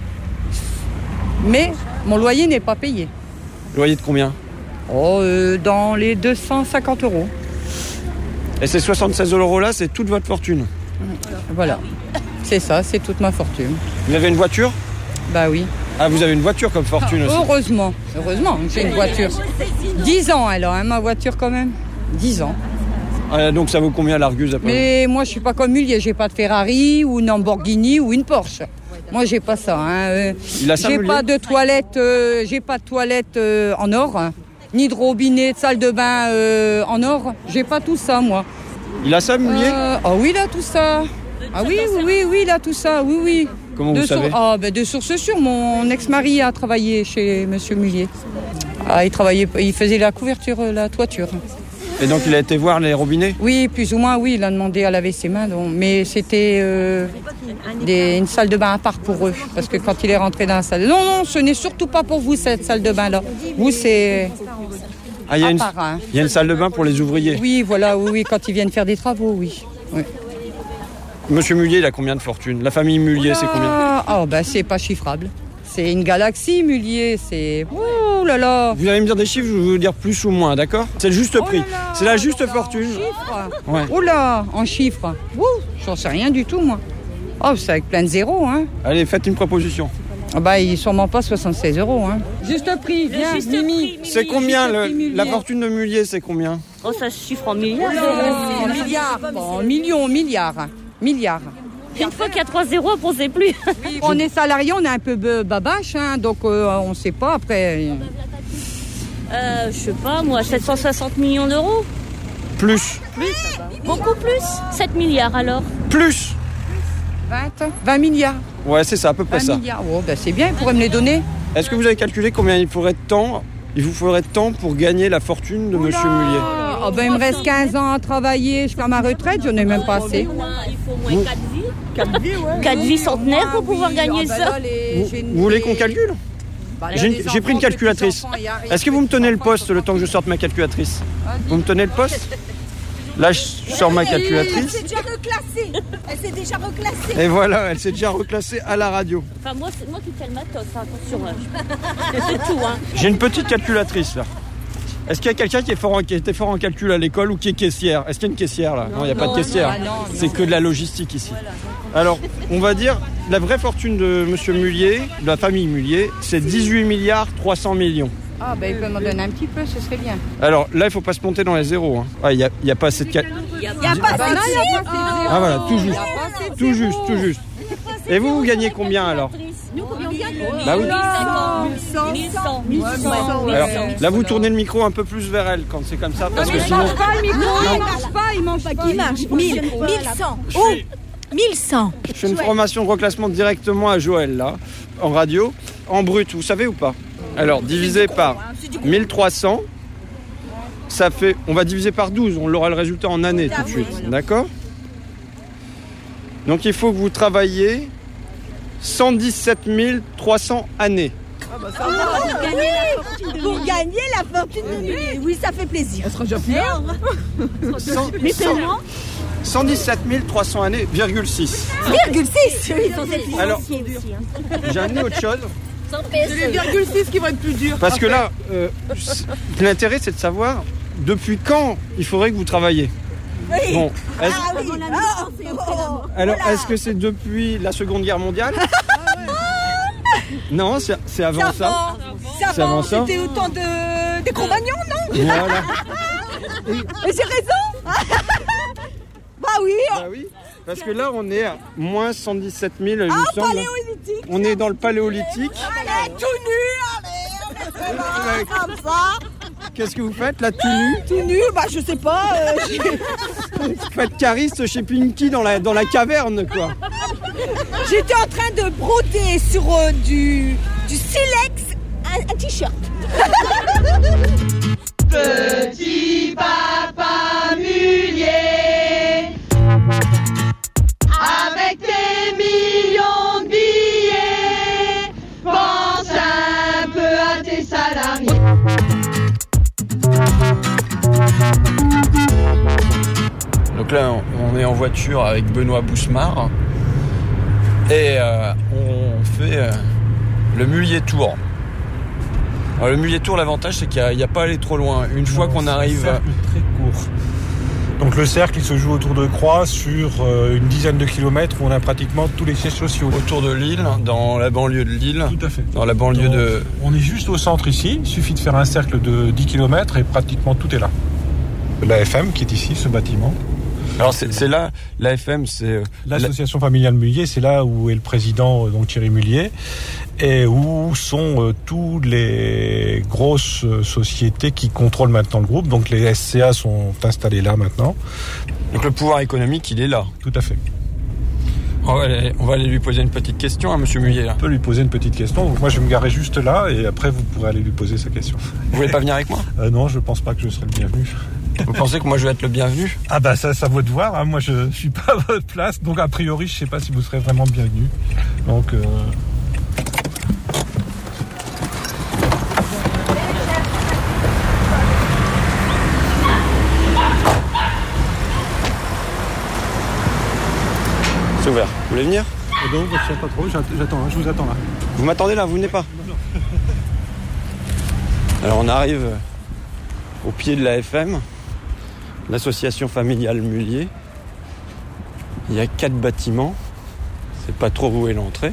Mais mon loyer n'est pas payé. Loyer de combien? Oh, euh, dans les deux cent cinquante euros. Et ces soixante-seize euros là, c'est toute votre fortune? Voilà, c'est ça, c'est toute ma fortune. Vous avez une voiture? Bah oui. Ah, vous avez une voiture comme fortune aussi? Heureusement, heureusement, j'ai une voiture. dix ans alors, hein, ma voiture quand même. dix ans. Ah, donc ça vaut combien l'Argus après? Mais moi je suis pas comme Mullier, j'ai pas de Ferrari ou une Lamborghini ou une Porsche. Moi j'ai pas ça. Hein. Il a ça, j'ai Mullier? pas de toilette, euh, j'ai pas de toilette euh, en or, hein. Ni de robinet, de salle de bain euh, en or. J'ai pas tout ça moi. Il a ça, Mullier? euh, Ah oui, il a tout ça. Ah oui, oui, oui, oui, il a tout ça, oui, oui. Comment de vous sour- savez? Ah ben de source sûre, mon ex-mari a travaillé chez Monsieur Mullier. Ah, il travaillait, il faisait la couverture, la toiture. Et donc il a été voir les robinets? Oui, plus ou moins, oui, il a demandé à laver ses mains, donc, mais c'était euh, des, une salle de bain à part pour eux, parce que quand il est rentré dans la salle... Non, non, ce n'est surtout pas pour vous, cette salle de bain-là. Vous, c'est... Ah, il y a à une, part, hein. il y a une salle de bain pour les ouvriers? Oui, voilà, oui, oui, quand ils viennent faire des travaux, oui. oui. Monsieur Mullier, il a combien de fortune? La famille Mullier, c'est combien? Ah, oh, ben c'est pas chiffrable. C'est une galaxie, Mullier, c'est... Ouh là là. Vous allez me dire des chiffres, je vais vous dire plus ou moins, d'accord? C'est le juste prix, Oh là là, c'est la juste fortune. Chiffres. Ouais. Oh là, en chiffres. Ouh, j'en sais rien du tout, moi. Oh, c'est avec plein de zéros, hein. Allez, faites une proposition. Ah bah, il est sûrement pas soixante-seize euros, hein. Juste prix, viens, juste Mimi. prix, C'est combien Juste le- prix, Mullier. la fortune de Mullier, c'est combien? Oh, ça se chiffre en milliards. En milliards, en millions, milliards, milliards. Une fois qu'il y a trois zéros, on ne sait plus. On est salarié, on est un peu be- babache, hein, donc euh, on ne sait pas après. Euh, je sais pas, moi, sept cent soixante millions d'euros. Plus. Plus Beaucoup plus. sept milliards alors. Plus. vingt, vingt milliards. Ouais, c'est ça, à peu près vingt ça. milliards, oh, ben c'est bien, il pourrait me les donner. Est-ce que vous avez calculé combien il faudrait de temps, il vous faudrait de temps pour gagner la fortune de Monsieur Mullier? Oh, ben, il me reste quinze ans à travailler, je fais ma retraite, j'en ai même pas assez. Il faut au moins quatre vies. quatre vies, ouais. quatre vies centenaires pour pouvoir gagner Ah, ben ça. là, les- Vous, j'ai une- vous voulez qu'on calcule? Bah, là, J'ai les une- j'ai pris une enfants, calculatrice. les petits-enfants, y a- Est-ce que vous me tenez le poste le temps que je sorte ma calculatrice? Vous me tenez le poste? Là, je sors ma Elle calculatrice. s'est déjà reclassée. Elle s'est déjà reclassée. Et voilà, elle s'est déjà reclassée à la radio. Enfin, moi, c'est moi qui fais le matos, hein, attention. Hein. C'est tout, hein. J'ai une petite calculatrice là. Est-ce qu'il y a quelqu'un qui, est fort en- qui était fort en calcul à l'école ou qui est caissière? Est-ce qu'il y a une caissière là? Non, il n'y a pas de caissière. non, non, C'est que de la logistique ici. Alors, on va dire, la vraie fortune de Monsieur Mullier, de la famille Mullier, c'est dix-huit milliards trois cents millions. Ah, ben il peut m'en donner un petit peu, ce serait bien. Alors là, il ne faut pas se monter dans les zéros. hein. Ah, il n'y a, il y a pas assez de... cal- Il n'y a pas Ah, bah non, assez il y a pas assez de zéro. Ah voilà, tout juste. Il y a pas assez de Tout zéro. juste, tout juste. Et vous, vous gagnez combien alors? Nous, combien on gagne? Bah oui. mille cent. mille cent. mille cent. Alors, là, vous tournez le micro un peu plus vers elle quand c'est comme ça, parce que Il sinon... marche pas le micro, Non. il marche pas, il marche pas. Qui marche mille, mille cent. Oh, mille cent. Je fais une formation de reclassement directement à Joël, là, en radio, en brut, vous savez ou pas? Alors, divisé par mille trois cents, ça fait... On va diviser par douze, on aura le résultat en année tout de suite, d'accord? Donc, il faut que vous travailliez cent dix-sept mille trois cents années. Pour gagner la fortune de Pour gagner la fortune de Mullier. Oui, ça fait plaisir. Elle sera déjà plus là. cent- Mais cent- tellement. cent dix-sept mille trois cents années, virgule six. Virgule six. Oui, ils sont plus Alors, anciens aussi, hein. j'ai amené autre chose. C'est les virgule six qui vont être plus durs. Parce que là, euh, l'intérêt, c'est de savoir depuis quand il faudrait que vous travailliez? Oui. Bon, est-ce... Ah oui, ah, c'est bon. Alors, Voilà. est-ce que c'est depuis la Seconde Guerre mondiale? Non, c'est, c'est avant C'est ça. avant. C'est C'est avant, avant ça. c'était au temps de... des Cro-Magnons, non? Voilà. Et j'ai raison. Bah oui. Bah oui, parce que là, on est à moins cent dix-sept mille, il Ah, me semble. paléolithique. On est dans le paléolithique. Allez, tout nu, allez, on est très bon, comme ça. Qu'est-ce que vous faites là, tout nu? Tout nu, bah je sais pas. euh, j'ai- Vous faites cariste chez Pinky dans la, dans la caverne, quoi. J'étais en train de broder sur euh, du, du silex un, un t-shirt. Petit papa mulier, avec tes millions de billets, pense un peu à tes salariés. Donc là, on est en voiture avec Benoît Boussemard et euh, on fait euh, le Mulier Tour. Alors, le Mulier Tour, l'avantage, c'est qu'il n'y a, a pas à aller trop loin. Une fois Non, qu'on c'est arrive... un cercle très court. Donc le cercle, il se joue autour de Croix sur euh, une dizaine de kilomètres où on a pratiquement tous les sièges sociaux. Autour de Lille, dans la banlieue de Lille. Tout à fait. Dans la banlieue Donc, de... On est juste au centre ici, il suffit de faire un cercle de dix kilomètres et pratiquement tout est là. La F M qui est ici, ce bâtiment. Alors c'est, c'est là, la F M, c'est... Euh, L'association familiale Mullier, c'est là où est le président, euh, donc Thierry Mullier, et où sont euh, toutes les grosses euh, sociétés qui contrôlent maintenant le groupe. Donc les S C A sont installés là maintenant. Donc le pouvoir économique, il est là. Tout à fait. On va aller, on va aller lui poser une petite question à Monsieur Mullier. Là. On peut lui poser une petite question. Donc moi, je vais me garer juste là, et après, vous pourrez aller lui poser sa question. Vous voulez pas venir avec moi? euh, Non, je pense pas que je serai le bienvenu. Vous pensez que moi je vais être le bienvenu? Ah bah ça, ça vaut de voir. Hein. Moi, je suis pas à votre place, donc a priori, je sais pas si vous serez vraiment bienvenu. Donc. Euh... C'est ouvert. Vous voulez venir? Non, je sais pas trop. J'attends. Hein. Je vous attends là. Vous m'attendez là? Vous venez pas? Alors on arrive au pied de la F M, l'association familiale Mullier. Il y a quatre bâtiments. C'est pas trop où est l'entrée.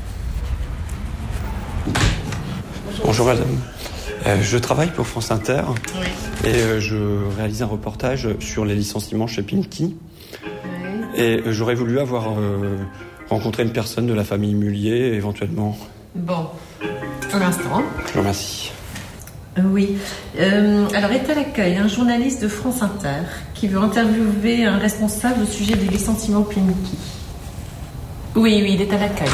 Bonjour madame. Euh, je travaille pour France Inter. Oui. Et euh, je réalise un reportage sur les licenciements chez Pinky. Oui. Et euh, j'aurais voulu avoir euh, rencontré une personne de la famille Mullier, éventuellement. Bon, un instant. Je vous remercie. Euh, oui. Euh, alors, est à l'accueil un journaliste de France Inter qui veut interviewer un responsable au sujet des licenciements Pinky. Oui, oui, il est à l'accueil.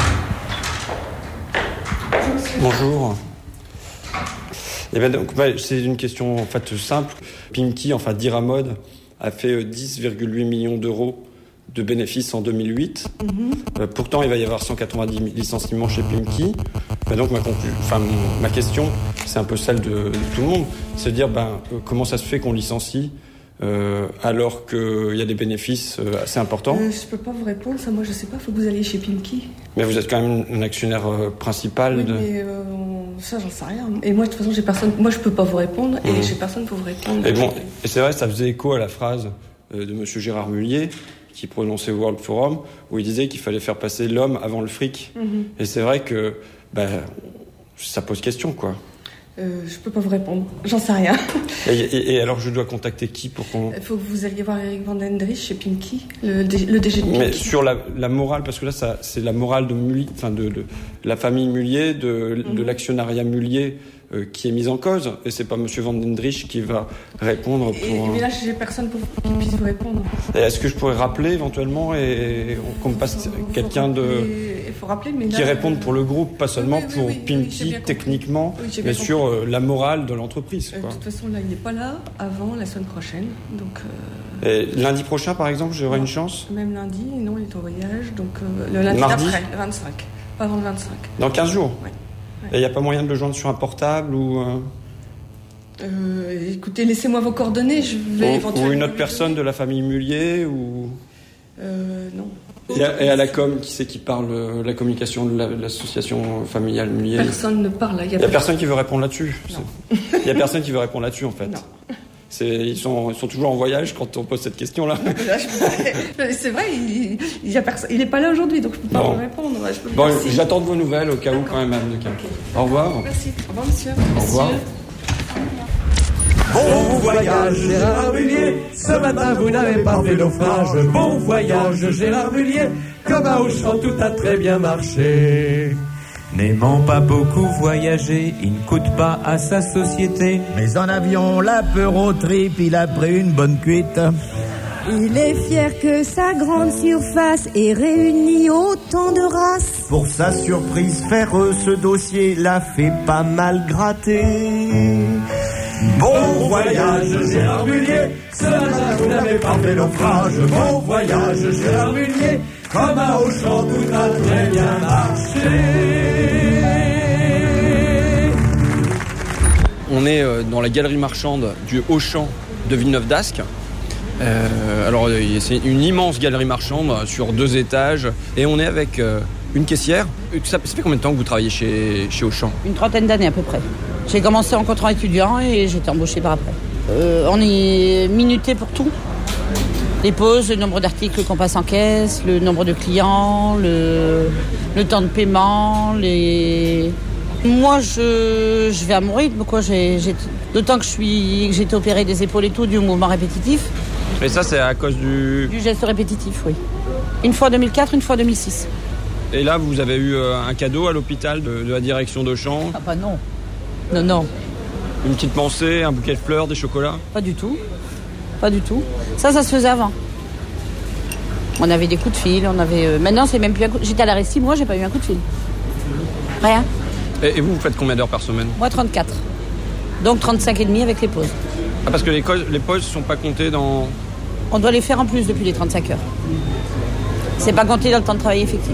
Bonjour. Eh ben donc, bah, c'est une question en fait simple. Pinky, enfin Diramod, a fait dix virgule huit millions d'euros de bénéfices en deux mille huit. Mm-hmm. Euh, pourtant, il va y avoir cent quatre-vingt-dix licenciements chez Pinky. Ben donc, ma, conclu- enfin, mon, ma question, c'est un peu celle de, de tout le monde. C'est de dire, ben, euh, comment ça se fait qu'on licencie euh, alors qu'il y a des bénéfices euh, assez importants? euh, Je peux pas vous répondre, ça moi je sais pas, il faut que vous alliez chez Pinky. Mais vous êtes quand même un actionnaire euh, principal. Oui, de... mais euh, ça j'en sais rien. Et moi de toute façon j'ai personne, moi je peux pas vous répondre et Mmh. j'ai personne pour vous répondre. Et bon, et c'est vrai, ça faisait écho à la phrase euh, de Monsieur Gérard Mullier qui prononçait au World Forum où il disait qu'il fallait faire passer l'homme avant le fric. Mmh. Et c'est vrai que ben, ça pose question, quoi. Euh, je peux pas vous répondre, j'en sais rien. Et, et, et alors je dois contacter qui pour qu'on... Il faut que vous alliez voir Eric Van Dendrich chez Pinky, le, le D G de Pinky. Mais sur la, la morale, parce que là ça, c'est la morale de, Mullier, enfin de, de la famille Mullier, de, mmh. de l'actionnariat Mullier euh, qui est mise en cause, et c'est pas Monsieur Van Dendrich qui va répondre pour... Et, mais là j'ai personne pour qui puisse vous répondre. Et est-ce que je pourrais rappeler éventuellement et qu'on me passe faut, quelqu'un faut rappeler, de... Il faut rappeler, mais là, qui réponde pour le groupe, pas seulement oui, oui, pour oui, Pinky oui, techniquement, oui, mais sur euh, la morale de l'entreprise. Euh, Quoi. de toute façon, là, il n'est pas là avant la semaine prochaine. Donc, euh... Et lundi prochain, par exemple, j'aurai une chance? Même lundi, non, il est en voyage. Donc, euh, le lundi Mardi d'après, le vingt-cinq. Pas avant le vingt-cinq. Dans quinze jours? Oui. Ouais. Et il n'y a pas moyen de le joindre sur un portable ou... Euh... Euh, écoutez, laissez-moi vos coordonnées. Je vais ou, éventuellement... ou une autre personne de la famille Mullier ou... Euh, non. Et à, et à la com, qui c'est qui parle euh, la communication de la, l'association familiale Mullier? Personne ne parle. Il n'y a, a personne qui veut répondre là-dessus. Il n'y a personne qui veut répondre là-dessus, en fait. Non. C'est, ils, sont, ils sont toujours en voyage quand on pose cette question-là. C'est vrai, il n'est pas là aujourd'hui, donc je ne peux pas bon. vous répondre. Je peux Bon, merci. j'attends de vos nouvelles au cas où quand même, Madame Dequin. Okay. Au revoir. Merci. Au revoir, monsieur. Au revoir. Bon voyage Gérard Mullier, ce matin vous n'avez pas fait naufrage. Bon voyage Gérard Mullier, comme à Auchan tout a très bien marché. N'aimant pas beaucoup voyager, il ne coûte pas à sa société. Mais en avion, la peur au trip, il a pris une bonne cuite. Il est fier que sa grande surface ait réuni autant de races. Pour sa surprise, faire ce dossier l'a fait pas mal gratter. Bon voyage Gérard Mullier, ce matin vous n'avez pas fait naufrage. Bon voyage Gérard Mullier, comme à Auchan tout a très bien marché. On est dans la galerie marchande du Auchan de Villeneuve-d'Ascq. Euh, alors c'est une immense galerie marchande sur deux étages et on est avec euh, une caissière. Ça, ça fait combien de temps que vous travaillez chez, chez Auchan ? Une trentaine d'années à peu près. J'ai commencé en contrat étudiant et j'ai été embauchée par après. Euh, on est minuté pour tout. Les pauses, le nombre d'articles qu'on passe en caisse, le nombre de clients, le, le temps de paiement, les... Moi, je, je vais à mon rythme, quoi. J'ai, j'ai, d'autant que je suis, que j'ai été opérée des épaules et tout, du mouvement répétitif. Et ça, c'est à cause du... Du geste répétitif, oui. Une fois en deux mille quatre, une fois en deux mille six. Et là, vous avez eu un cadeau à l'hôpital de, de la direction d'Auchan ? Ah bah non. Non, non. Une petite pensée, un bouquet de fleurs, des chocolats ? Pas du tout. Pas du tout. Ça, ça se faisait avant. On avait des coups de fil, on avait... Euh... Maintenant, c'est même plus un coup... J'étais à l'arrêt six mois, j'ai pas eu un coup de fil. Rien. Et, et vous, vous faites combien d'heures par semaine ? Moi, trente-quatre. Donc trente-cinq et demi avec les pauses. Ah, parce que les, co- les pauses ne sont pas comptées dans... On doit les faire en plus depuis les trente-cinq heures. C'est pas compté dans le temps de travail effectif.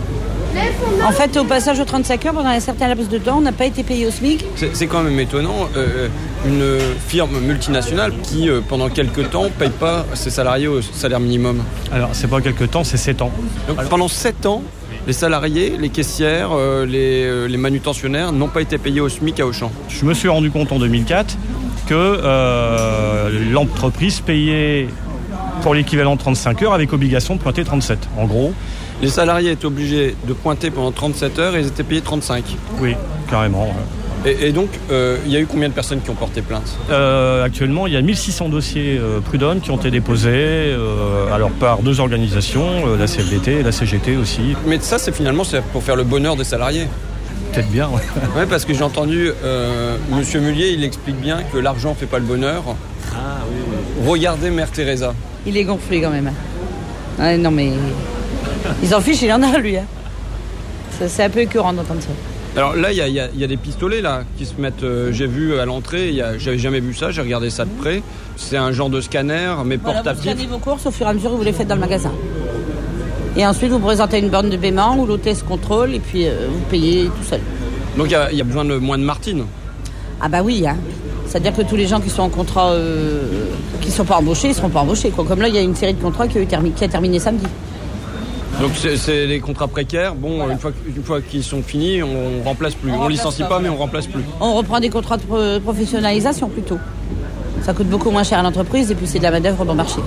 En fait, au passage aux trente-cinq heures, pendant un certain laps de temps, on n'a pas été payé au SMIC. C'est, c'est quand même étonnant, euh, une firme multinationale qui, euh, pendant quelques temps, ne paye pas ses salariés au salaire minimum. Alors, c'est pas quelques temps, c'est sept ans. Donc, Alors, pendant sept ans, les salariés, les caissières, euh, les, euh, les manutentionnaires n'ont pas été payés au SMIC à Auchan. Je me suis rendu compte en deux mille quatre que euh, l'entreprise payait pour l'équivalent de trente-cinq heures avec obligation de pointer trente-sept. En gros, les salariés étaient obligés de pointer pendant trente-sept heures et ils étaient payés trente-cinq. Oui, carrément. Et, et donc, euh, il y a eu combien de personnes qui ont porté plainte ? euh, Actuellement, il y a mille six cents dossiers euh, prud'hommes qui ont été déposés euh, alors par deux organisations, euh, la C F D T et la C G T aussi. Mais ça, c'est finalement c'est pour faire le bonheur des salariés. Peut-être bien, oui. Oui, parce que j'ai entendu euh, Monsieur Mullier, il explique bien que l'argent ne fait pas le bonheur. Ah oui, oui. Regardez Mère Teresa. Il est gonflé quand même. Ouais, non mais... Ils en fichent, il en a lui. Hein. Ça, c'est un peu écœurant d'entendre ça. Alors là, il y, y, y a des pistolets là qui se mettent. Euh, j'ai vu à l'entrée, y a, j'avais jamais vu ça, j'ai regardé ça de près. C'est un genre de scanner, mais voilà, portatif. Vous scannez vos courses au fur et à mesure que vous les faites dans le magasin. Et ensuite, vous présentez une borne de paiement où l'hôtesse contrôle et puis euh, vous payez tout seul. Donc il y, y a besoin de moins de Martine. Ah bah oui, hein. C'est-à-dire que tous les gens qui sont en contrat, euh, qui ne sont pas embauchés, ils ne seront pas embauchés. Quoi. Comme là, il y a une série de contrats qui a, eu termi- qui a terminé samedi. Donc c'est, c'est les contrats précaires. Bon, voilà. une, fois, une fois qu'ils sont finis, on, on remplace plus. On, on licencie pas, mais on remplace plus. On reprend des contrats de pro- professionnalisation plutôt. Ça coûte beaucoup moins cher à l'entreprise et puis c'est de la main-d'œuvre bon marché.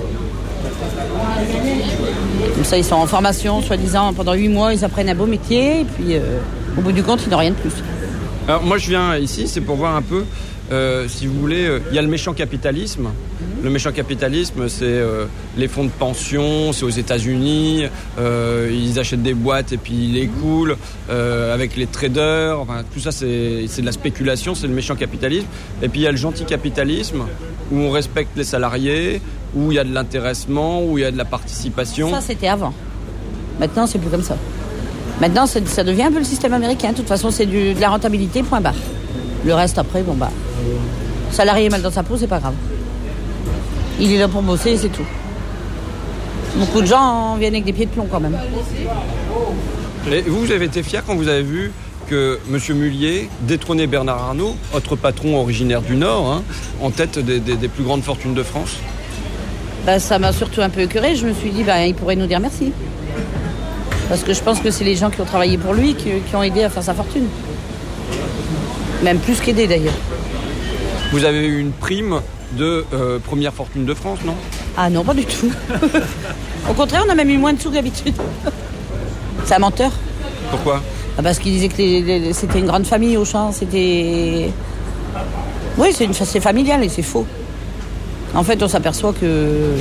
Comme ça, ils sont en formation, soi-disant, pendant huit mois, ils apprennent un beau métier et puis euh, au bout du compte, ils n'ont rien de plus. Alors moi, je viens ici, c'est pour voir un peu. Euh, si vous voulez, il euh, y a le méchant capitalisme. Mmh. Le méchant capitalisme, c'est euh, les fonds de pension, c'est aux États-Unis. Euh, ils achètent des boîtes et puis ils les coulent euh, avec les traders. Enfin, tout ça, c'est, c'est de la spéculation, c'est le méchant capitalisme. Et puis il y a le gentil capitalisme où on respecte les salariés, où il y a de l'intéressement, où il y a de la participation. Ça, c'était avant. Maintenant, c'est plus comme ça. Maintenant, c'est, ça devient un peu le système américain. De toute façon, c'est du, de la rentabilité, point barre. Le reste, après, bon bah... Salarié est mal dans sa peau, c'est pas grave. Il est là pour bosser et c'est tout. Beaucoup de gens viennent avec des pieds de plomb quand même. Et vous, vous avez été fier quand vous avez vu que M. Mullier détrônait Bernard Arnault, autre patron originaire du Nord, hein, en tête des, des, des plus grandes fortunes de France? Bah, ça m'a surtout un peu écœuré. Je me suis dit, bah, il pourrait nous dire merci. Parce que je pense que c'est les gens qui ont travaillé pour lui qui, qui ont aidé à faire sa fortune. Même plus qu'aider d'ailleurs. Vous avez eu une prime de euh, première fortune de France, non? Ah non, pas du tout. Au contraire, on a même eu moins de sous que d'habitude. C'est un menteur. Pourquoi? Ah, parce qu'il disait que les, les, c'était une grande famille Auchan, c'était... Oui, c'est, une, c'est familial et c'est faux. En fait, on s'aperçoit que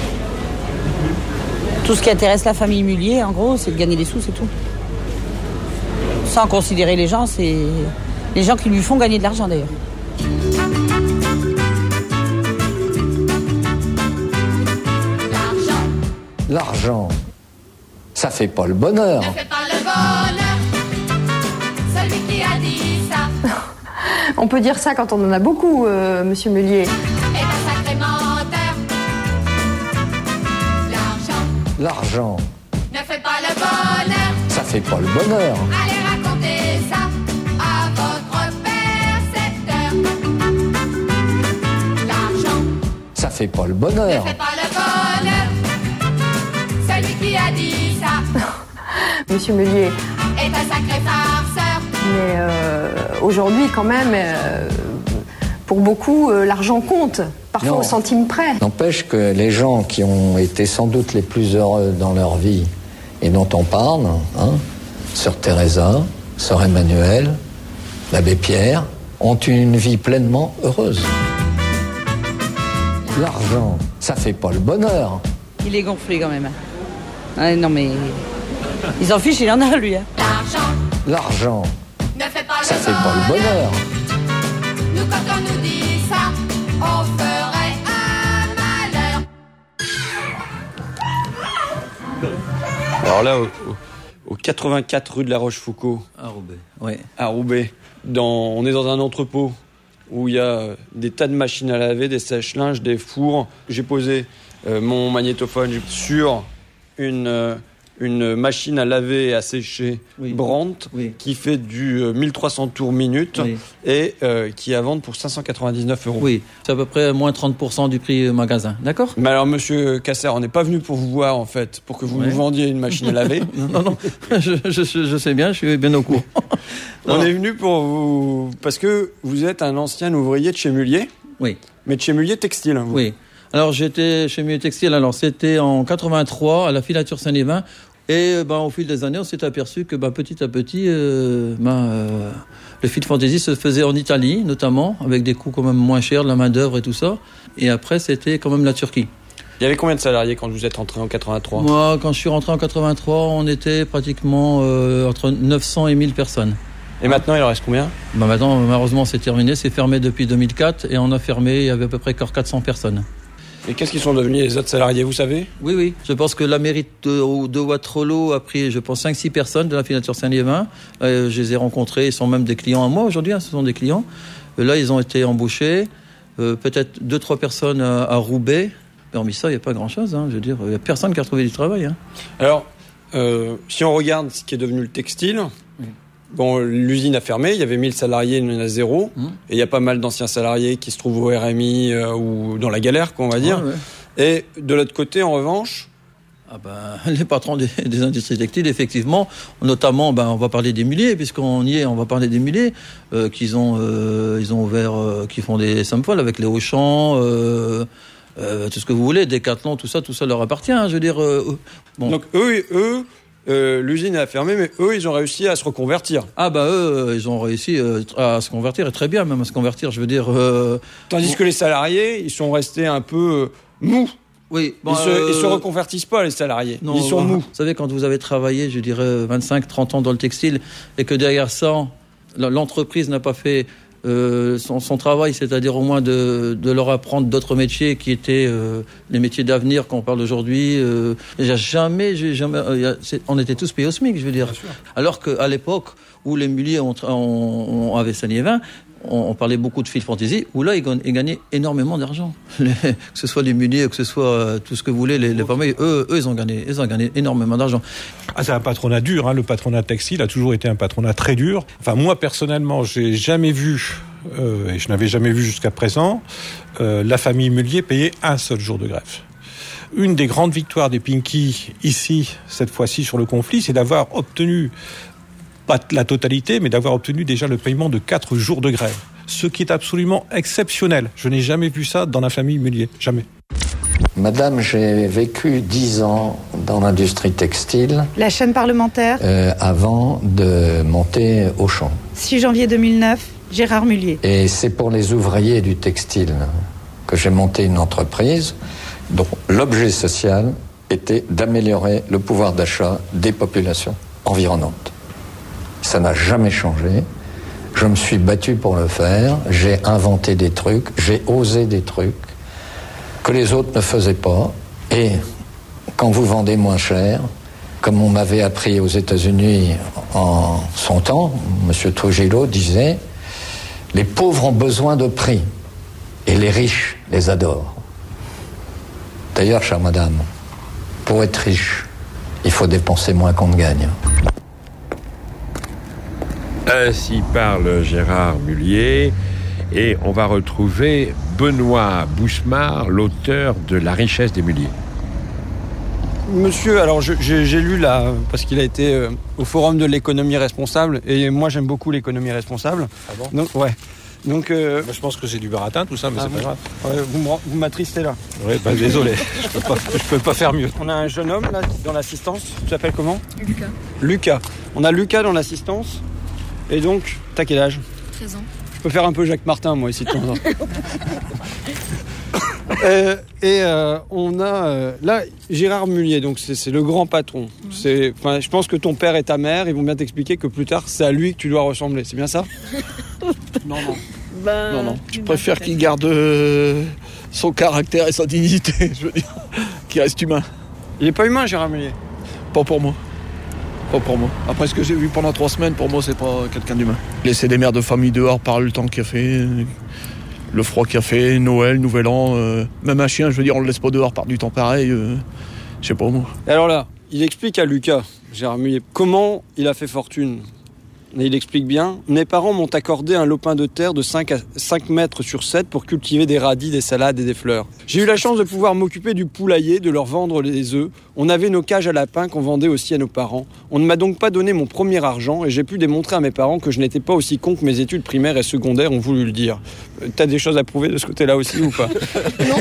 tout ce qui intéresse la famille Mullier, en gros, c'est de gagner des sous, c'est tout. Sans considérer les gens, c'est les gens qui lui font gagner de l'argent d'ailleurs. L'argent, ça fait pas le bonheur. Ne fait pas le bonheur, celui qui a dit ça. On peut dire ça quand on en a beaucoup, euh, monsieur Mullier. Est un sacré menteur. L'argent L'argent, ne fait pas le bonheur. ça fait pas le bonheur. Allez raconter ça à votre percepteur. L'argent Ça fait pas le bonheur. ne fait pas le bonheur, celui qui a dit ça. Monsieur Mullier. Est un sacré farceur. Mais euh, aujourd'hui, quand même, euh, pour beaucoup, euh, l'argent compte, parfois Non. au centime près. N'empêche que les gens qui ont été sans doute les plus heureux dans leur vie et dont on parle, hein, Sœur Teresa, Sœur Emmanuel, l'abbé Pierre, ont une vie pleinement heureuse. L'argent, ça fait pas le bonheur. Il est gonflé quand même. Ah, non mais... Ils en fichent, il en a lui. Hein. L'argent L'argent, ne fait pas ça le fait pas le bonheur. Nous, quand on nous dit ça, on ferait un malheur. Alors là, au, au- au quatre-vingt-quatre rue de la Rochefoucauld, À Roubaix, oui. à Roubaix, dans, on est dans un entrepôt où il y a des tas de machines à laver, des sèche-linges, des fours. J'ai posé euh, mon magnétophone sur une, euh, une machine à laver et à sécher Oui. Brandt Oui. qui fait du euh, mille trois cents tours minute Oui. et euh, qui est à vendre pour cinq cent quatre-vingt-dix-neuf euros. Oui, c'est à peu près moins trente pour cent du prix magasin, d'accord? Mais alors, monsieur Casser, on n'est pas venu pour vous voir, en fait, pour que vous Ouais. nous vendiez une machine à laver. Non, non, non, je, je, je sais bien, je suis bien au courant. On Non. est venu pour vous... Parce que vous êtes un ancien ouvrier de chez Mullier. Oui. Mais de chez Mullier Textile, vous. Oui. Alors, j'étais chez Mullier Textile, alors c'était en quatre-vingt-trois, à la filature Saint-Lévin. Et ben, au fil des années, on s'est aperçu que ben, petit à petit, euh, ben, euh, le fil fantaisie se faisait en Italie, notamment, avec des coûts quand même moins chers, de la main-d'œuvre et tout ça. Et après, c'était quand même la Turquie. Il y avait combien de salariés quand vous êtes rentré en quatre-vingt-trois? Moi, quand je suis rentré en quatre-vingt-trois, on était pratiquement euh, entre neuf cents et mille personnes. Et maintenant, il en reste combien? Ben maintenant, malheureusement, c'est terminé. C'est fermé depuis deux mille quatre et on a fermé, il y avait à peu près encore quatre cents personnes. Et qu'est-ce qu'ils sont devenus les autres salariés, vous savez? Oui, oui. Je pense que la mairie de, de Waterloo a pris, je pense, cinq six personnes de la filature Saint-Lévin. Euh, je les ai rencontrés. Ils sont même des clients à moi aujourd'hui. Hein, ce sont des clients. Euh, là, ils ont été embauchés. Euh, peut-être deux trois personnes à, à Roubaix. Mais hormis ça, il n'y a pas grand-chose. Hein, je veux dire, il n'y a personne qui a trouvé du travail. Hein. Alors, euh, si on regarde ce qui est devenu le textile... Oui. Bon, l'usine a fermé, il y avait mille salariés, il y en a zéro. Mmh. Et il y a pas mal d'anciens salariés qui se trouvent au R M I euh, ou dans la galère, quoi, on va dire. Ouais, ouais. Et de l'autre côté, en revanche... Ah ben, les patrons des, des industries textiles, effectivement, notamment, ben, on va parler des Mulliers, puisqu'on y est, on va parler des Mulliers, euh, qu'ils ont, euh, ils ont ouvert, euh, qui font des Saint-Paul avec les Auchan, euh, euh, tout ce que vous voulez, Décathlon, tout ça, tout ça leur appartient, hein, je veux dire. Euh, bon. Donc eux, eux euh, l'usine a fermé, mais eux, ils ont réussi à se reconvertir. Ah bah eux, ils ont réussi euh, à se convertir, et très bien même à se convertir, je veux dire... Euh, Tandis bon. que les salariés, ils sont restés un peu euh, mous. Oui, bon, ils, se, euh... ils se reconvertissent pas, les salariés. Non, ils sont bah, mous. Vous savez, quand vous avez travaillé, je dirais, vingt-cinq trente ans dans le textile, et que derrière ça, l'entreprise n'a pas fait euh, son, son travail, c'est-à-dire au moins de, de leur apprendre d'autres métiers qui étaient euh, les métiers d'avenir qu'on parle aujourd'hui. Euh, j'ai jamais, j'ai jamais, euh, on était tous payés au SMIC, je veux dire. Alors qu'à l'époque où les Mulliers ont, ont, ont, avaient Saint-Lévin, on, on parlait beaucoup de fil fantaisie, où là, ils, ils gagnaient énormément d'argent. Les, que ce soit les Mulliers, que ce soit euh, tout ce que vous voulez, les, les familles, eux, eux, ils ont gagné, ils ont gagné énormément d'argent. Ah, c'est un patronat dur, hein. Le patronat textile a toujours été un patronat très dur. Enfin, moi, personnellement, j'ai jamais vu, euh, et je n'avais jamais vu jusqu'à présent, euh, la famille Mullier payer un seul jour de grève. Une des grandes victoires des Pinky, ici, cette fois-ci, sur le conflit, c'est d'avoir obtenu pas la totalité, mais d'avoir obtenu déjà le paiement de quatre jours de grève. ce qui est absolument exceptionnel. Je n'ai jamais vu ça dans la famille Mullier, jamais. Madame, j'ai vécu dix ans dans l'industrie textile. La chaîne parlementaire. Euh, avant de monter Auchan. six janvier deux mille neuf, Gérard Mullier. Et c'est pour les ouvriers du textile que j'ai monté une entreprise dont l'objet social était d'améliorer le pouvoir d'achat des populations environnantes. Ça n'a jamais changé. Je me suis battu pour le faire. J'ai inventé des trucs, j'ai osé des trucs que les autres ne faisaient pas. Et quand vous vendez moins cher, comme on m'avait appris aux États-Unis en son temps, M. Trujillo disait « Les pauvres ont besoin de prix et les riches les adorent ». D'ailleurs, chère madame, pour être riche, il faut dépenser moins qu'on ne gagne. Ainsi parle Gérard Mullier. Et on va retrouver Benoît Bousmard, l'auteur de La richesse des Mulliers. Monsieur, alors je, je, j'ai lu là, parce qu'il a été euh, au forum de l'économie responsable, et moi j'aime beaucoup l'économie responsable. Ah bon ? Donc, ouais. Donc, euh, bah, je pense que c'est du baratin tout ça, mais ah, c'est vous, pas grave. Ouais, vous, vous m'attristez là. Oui, bah, désolé, je peux pas, je peux pas faire mieux. On a un jeune homme là dans l'assistance, tu t'appelles comment ? Lucas. Lucas. On a Lucas dans l'assistance, et donc, t'as quel âge ? treize ans. Je peux faire un peu Jacques Martin, moi, ici, de temps en temps. euh, et euh, on a euh, là Gérard Mullier, donc c'est, c'est le grand patron. Mmh. C'est, je pense que ton père et ta mère, ils vont bien t'expliquer que plus tard, c'est à lui que tu dois ressembler. C'est bien ça ? Non, non. Ben, non, non. Je préfère qu'il garde euh, son caractère et sa dignité, je veux dire, qu'il reste humain. Il n'est pas humain, Gérard Mullier ? Pas pour moi. Pas pour moi. Après ce que j'ai vu pendant trois semaines, pour moi, c'est pas quelqu'un d'humain. Laisser des mères de famille dehors par le temps qu'il a fait, le froid qu'il a fait, Noël, Nouvel An, euh, même un chien, je veux dire, on le laisse pas dehors par du temps pareil, euh, je sais pas moi. Et alors là, il explique à Lucas, Gérard Mullier, comment il a fait fortune. Et il explique bien, mes parents m'ont accordé un lopin de terre de cinq mètres sur sept pour cultiver des radis, des salades et des fleurs. J'ai eu la chance de pouvoir m'occuper du poulailler, de leur vendre les œufs. On avait nos cages à lapins qu'on vendait aussi à nos parents. On ne m'a donc pas donné mon premier argent et j'ai pu démontrer à mes parents que je n'étais pas aussi con que mes études primaires et secondaires ont voulu le dire. T'as des choses à prouver de ce côté-là aussi ou pas ? Non.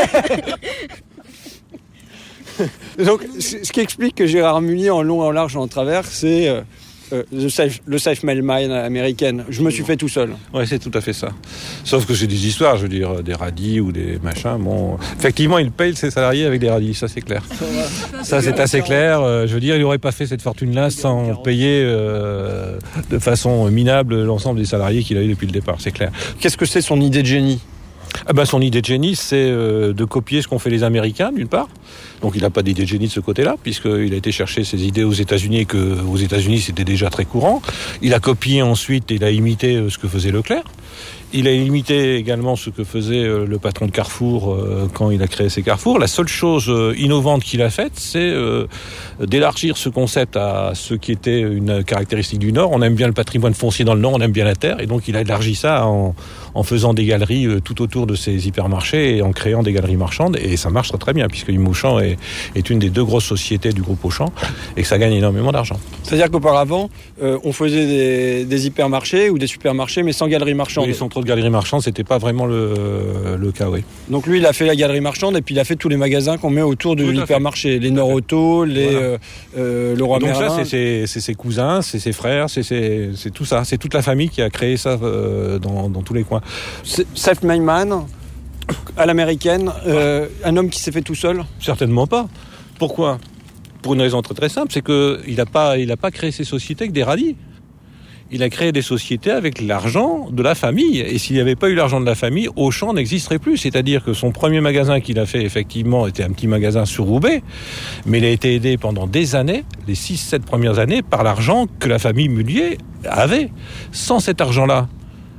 Donc, ce qui explique que Gérard Mullier, en long, en large, en travers, c'est... Euh, Euh, le safe, le safe mail mine américaine. Je me suis fait tout seul. Oui, c'est tout à fait ça. Sauf que c'est des histoires, je veux dire, des radis ou des machins. Bon, effectivement, il paye ses salariés avec des radis, ça c'est clair. Ça c'est assez clair. Euh, je veux dire, il n'aurait pas fait cette fortune-là sans payer euh, de façon minable l'ensemble des salariés qu'il a eu depuis le départ, c'est clair. Qu'est-ce que c'est son idée de génie ? Ah ben, son idée de génie, c'est euh, de copier ce qu'ont fait les Américains, d'une part. Donc il n'a pas d'idée de génie de ce côté-là, puisqu'il a été chercher ses idées aux États-Unis, et qu'aux États-Unis c'était déjà très courant. Il a copié ensuite, il a imité ce que faisait Leclerc. Il a imité également ce que faisait le patron de Carrefour quand il a créé ses Carrefour. La seule chose innovante qu'il a faite, c'est d'élargir ce concept à ce qui était une caractéristique du Nord. On aime bien le patrimoine foncier dans le Nord, on aime bien la terre, et donc il a élargi ça en, en faisant des galeries tout autour de ses hypermarchés et en créant des galeries marchandes, et ça marche très très bien, puisque Auchan est, est une des deux grosses sociétés du groupe Auchan, et que ça gagne énormément d'argent. C'est-à-dire qu'auparavant, euh, on faisait des, des hypermarchés ou des supermarchés, mais sans galeries marchandes. Oui, sans trop de galeries marchandes, c'était pas vraiment le, le cas, oui. Donc lui, il a fait la galerie marchande, et puis il a fait tous les magasins qu'on met autour de l'hypermarché, les Nord Auto, les voilà. euh, euh, Leroy Merlin. Donc ça, c'est ses, c'est ses cousins, c'est ses frères, c'est, ses, c'est tout ça, c'est toute la famille qui a créé ça euh, dans, dans tous les coins. Self-made man, à l'américaine, euh, un homme qui s'est fait tout seul ? Certainement pas. Pourquoi ? Pour une raison très très simple, c'est qu'il n'a pas, il a pas créé ses sociétés avec des radis. Il a créé des sociétés avec l'argent de la famille. Et s'il n'y avait pas eu l'argent de la famille, Auchan n'existerait plus. C'est-à-dire que son premier magasin qu'il a fait, effectivement, était un petit magasin sur Roubaix. Mais il a été aidé pendant des années, les six sept premières années, par l'argent que la famille Mullier avait. Sans cet argent-là,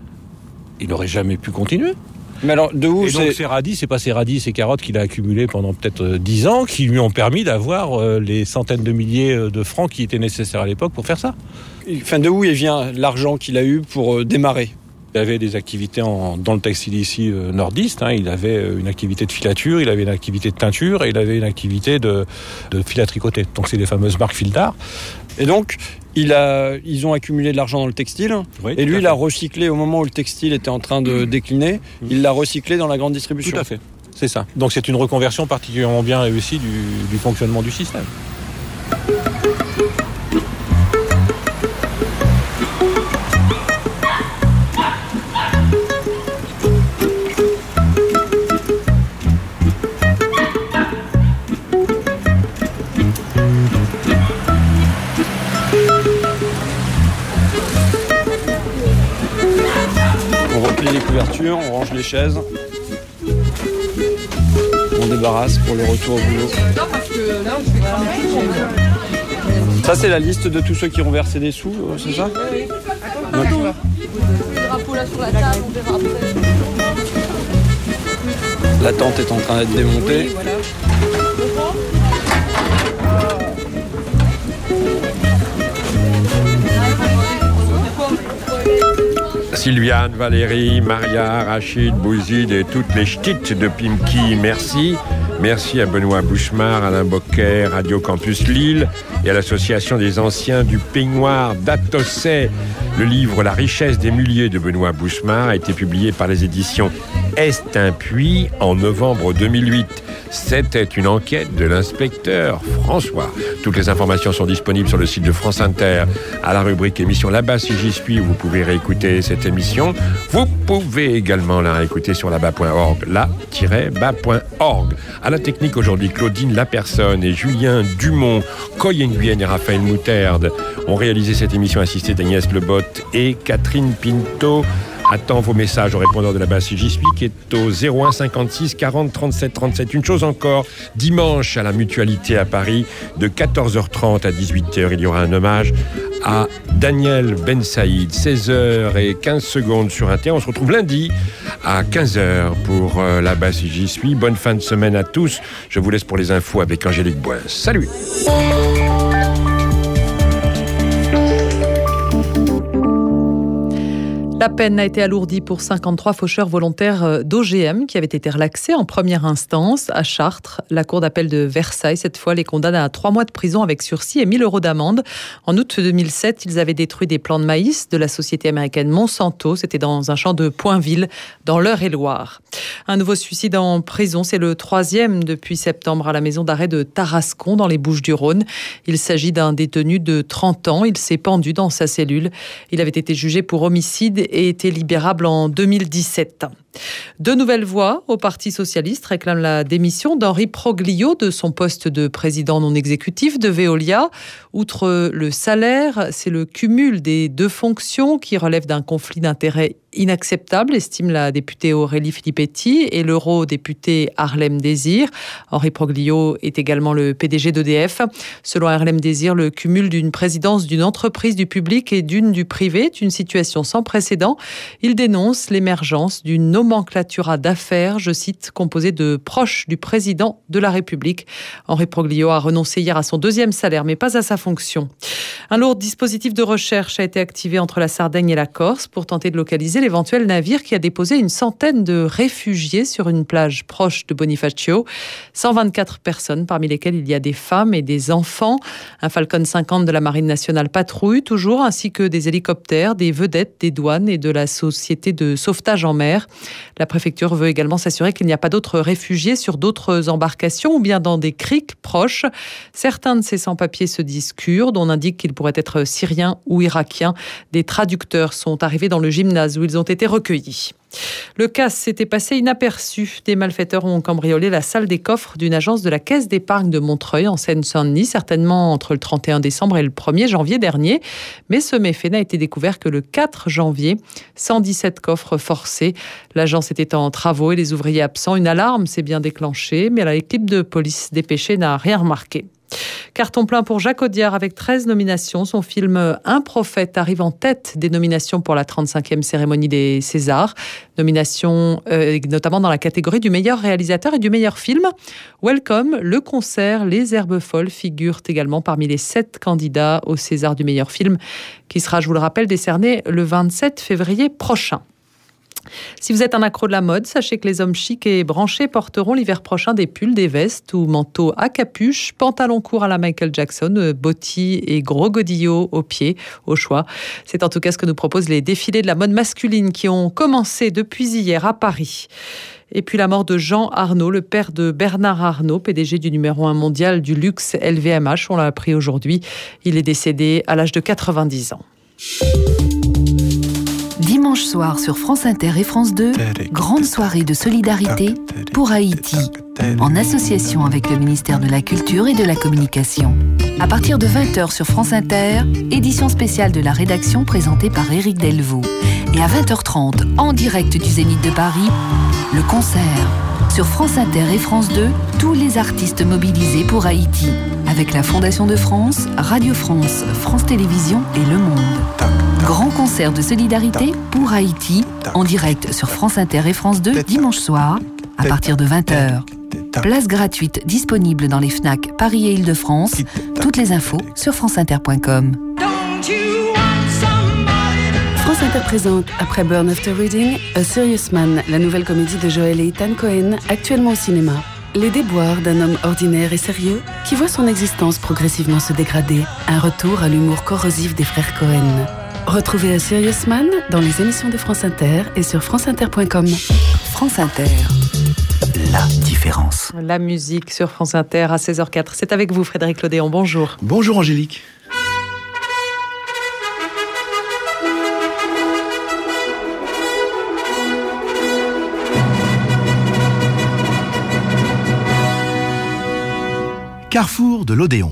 il n'aurait jamais pu continuer. Mais alors, de où et donc, ces radis, c'est pas ces radis, ces carottes qu'il a accumulées pendant peut-être dix ans, qui lui ont permis d'avoir euh, les centaines de milliers de francs qui étaient nécessaires à l'époque pour faire ça. Enfin, de où il vient l'argent qu'il a eu pour euh, démarrer ? Il avait des activités en, dans le textile ici euh, nordiste. Hein. Il avait une activité de filature, il avait une activité de teinture et il avait une activité de, de fil à tricoter. Donc c'est les fameuses marques fil d'art. Et donc, il a, ils ont accumulé de l'argent dans le textile, oui, et lui, il a recyclé au moment où le textile était en train de décliner, mmh. il l'a recyclé dans la grande distribution. Tout à fait, c'est ça. Donc c'est une reconversion particulièrement bien réussie du, du fonctionnement du système. On range les chaises, on débarrasse pour le retour au boulot. Ça, c'est la liste de tous ceux qui ont versé des sous, c'est ça? Oui. Donc, le drapeau là sur la table, on verra après. La tente est en train d'être démontée. Oui, voilà. Sylviane, Valérie, Maria, Rachid, Bouzid et toutes les ch'tites de Pimki, merci. Merci à Benoît Bouchemar, Alain Bocquet, Radio Campus Lille et à l'Association des Anciens du Peignoir d'Atossay. Le livre La richesse des muliers de Benoît Bouchemar a été publié par les éditions Est-un-Puits en novembre deux mille huit. C'était une enquête de l'inspecteur François. Toutes les informations sont disponibles sur le site de France Inter à la rubrique émission Là-bas si j'y suis, où vous pouvez réécouter cette émission. Vous pouvez également la réécouter sur là-bas point org, là-bas point org. À la technique aujourd'hui, Claudine Lapersonne et Julien Dumont, Coy Nguyen et Raphaël Moutarde ont réalisé cette émission assistée d'Agnès Lebotte et Catherine Pinto. Attends vos messages au répondeur de Là-bas si j'y suis, qui est au zéro un cinquante-six quarante trente-sept trente-sept. Une chose encore, dimanche à la Mutualité à Paris, de quatorze heures trente à dix-huit heures, il y aura un hommage à Daniel Ben Saïd, seize heures quinze secondes sur Inter. On se retrouve lundi à quinze heures pour euh, Là-bas si j'y suis. Bonne fin de semaine à tous. Je vous laisse pour les infos avec Angélique Bois. Salut. La peine a été alourdie pour cinquante-trois faucheurs volontaires d'O G M qui avaient été relaxés en première instance à Chartres. La cour d'appel de Versailles, cette fois, les condamne à trois mois de prison avec sursis et mille euros d'amende. En août deux mille sept, ils avaient détruit des plants de maïs de la société américaine Monsanto. C'était dans un champ de Poinville, dans l'Eure-et-Loire. Un nouveau suicide en prison, c'est le troisième depuis septembre à la maison d'arrêt de Tarascon, dans les Bouches-du-Rhône. Il s'agit d'un détenu de trente ans. Il s'est pendu dans sa cellule. Il avait été jugé pour homicide et était libérable en deux mille dix-sept. Deux nouvelles voix au Parti socialiste réclament la démission d'Henri Proglio de son poste de président non exécutif de Veolia. Outre le salaire, c'est le cumul des deux fonctions qui relève d'un conflit d'intérêts inacceptable, estime la députée Aurélie Filippetti et l'eurodéputé Harlem Désir. Henri Proglio est également le P D G d'E D F. Selon Harlem Désir, le cumul d'une présidence d'une entreprise du public et d'une du privé est une situation sans précédent. Il dénonce l'émergence d'une nomenclatura d'affaires, je cite, composée de proches du président de la République. Henri Proglio a renoncé hier à son deuxième salaire, mais pas à sa fonction. Un lourd dispositif de recherche a été activé entre la Sardaigne et la Corse pour tenter de localiser l'éventuel navire qui a déposé une centaine de réfugiés sur une plage proche de Bonifacio. cent vingt-quatre personnes, parmi lesquelles il y a des femmes et des enfants. Un Falcon cinquante de la Marine nationale patrouille toujours, ainsi que des hélicoptères, des vedettes des douanes et de la société de sauvetage en mer. La préfecture veut également s'assurer qu'il n'y a pas d'autres réfugiés sur d'autres embarcations ou bien dans des criques proches. Certains de ces sans-papiers se disent kurdes. On indique qu'ils pourraient être syriens ou irakiens. Des traducteurs sont arrivés dans le gymnase où ils ont été recueillis. Le casse s'était passé inaperçu. Des malfaiteurs ont cambriolé la salle des coffres d'une agence de la Caisse d'épargne de Montreuil en Seine-Saint-Denis, certainement entre le trente et un décembre et le premier janvier dernier. Mais ce méfait n'a été découvert que le quatre janvier. cent dix-sept coffres forcés. L'agence était en travaux et les ouvriers absents. Une alarme s'est bien déclenchée, mais l'équipe de police dépêchée n'a rien remarqué. Carton plein pour Jacques Audiard avec treize nominations. Son film Un prophète arrive en tête des nominations pour la trente-cinquième cérémonie des Césars. Nomination euh, notamment dans la catégorie du meilleur réalisateur et du meilleur film. Welcome, le concert Les Herbes Folles figurent également parmi les sept candidats au César du meilleur film qui sera, je vous le rappelle, décerné le vingt-sept février prochain. Si vous êtes un accro de la mode, sachez que les hommes chics et branchés porteront l'hiver prochain des pulls, des vestes ou manteaux à capuche, pantalons courts à la Michael Jackson, bottis et gros godillots aux pieds, au choix. C'est en tout cas ce que nous proposent les défilés de la mode masculine qui ont commencé depuis hier à Paris. Et puis la mort de Jean Arnault, le père de Bernard Arnault, P D G du numéro un mondial du luxe L V M H. On l'a appris aujourd'hui. Il est décédé à l'âge de quatre-vingt-dix ans. Dimanche soir sur France Inter et France deux, grande soirée de solidarité pour Haïti, en association avec le ministère de la Culture et de la Communication. À partir de vingt heures sur France Inter, édition spéciale de la rédaction présentée par Éric Delvaux. Et à vingt heures trente, en direct du Zénith de Paris, le concert. Sur France Inter et France deux, tous les artistes mobilisés pour Haïti, avec la Fondation de France, Radio France, France Télévisions et Le Monde. Grand concert de solidarité pour Haïti, en direct sur France Inter et France deux, dimanche soir, à partir de vingt heures. Place gratuite disponible dans les Fnac Paris et Île-de-France. Toutes les infos sur franceinter point com. France Inter présente, après Burn After Reading, A Serious Man, la nouvelle comédie de Joel et Ethan Cohen, actuellement au cinéma. Les déboires d'un homme ordinaire et sérieux qui voit son existence progressivement se dégrader. Un retour à l'humour corrosif des frères Cohen. Retrouvez A Serious Man dans les émissions de France Inter et sur franceinter point com. France Inter. La différence. La musique sur France Inter à seize heures quatre. C'est avec vous, Frédéric Lodéon. Bonjour. Bonjour, Angélique. Carrefour de l'Odéon.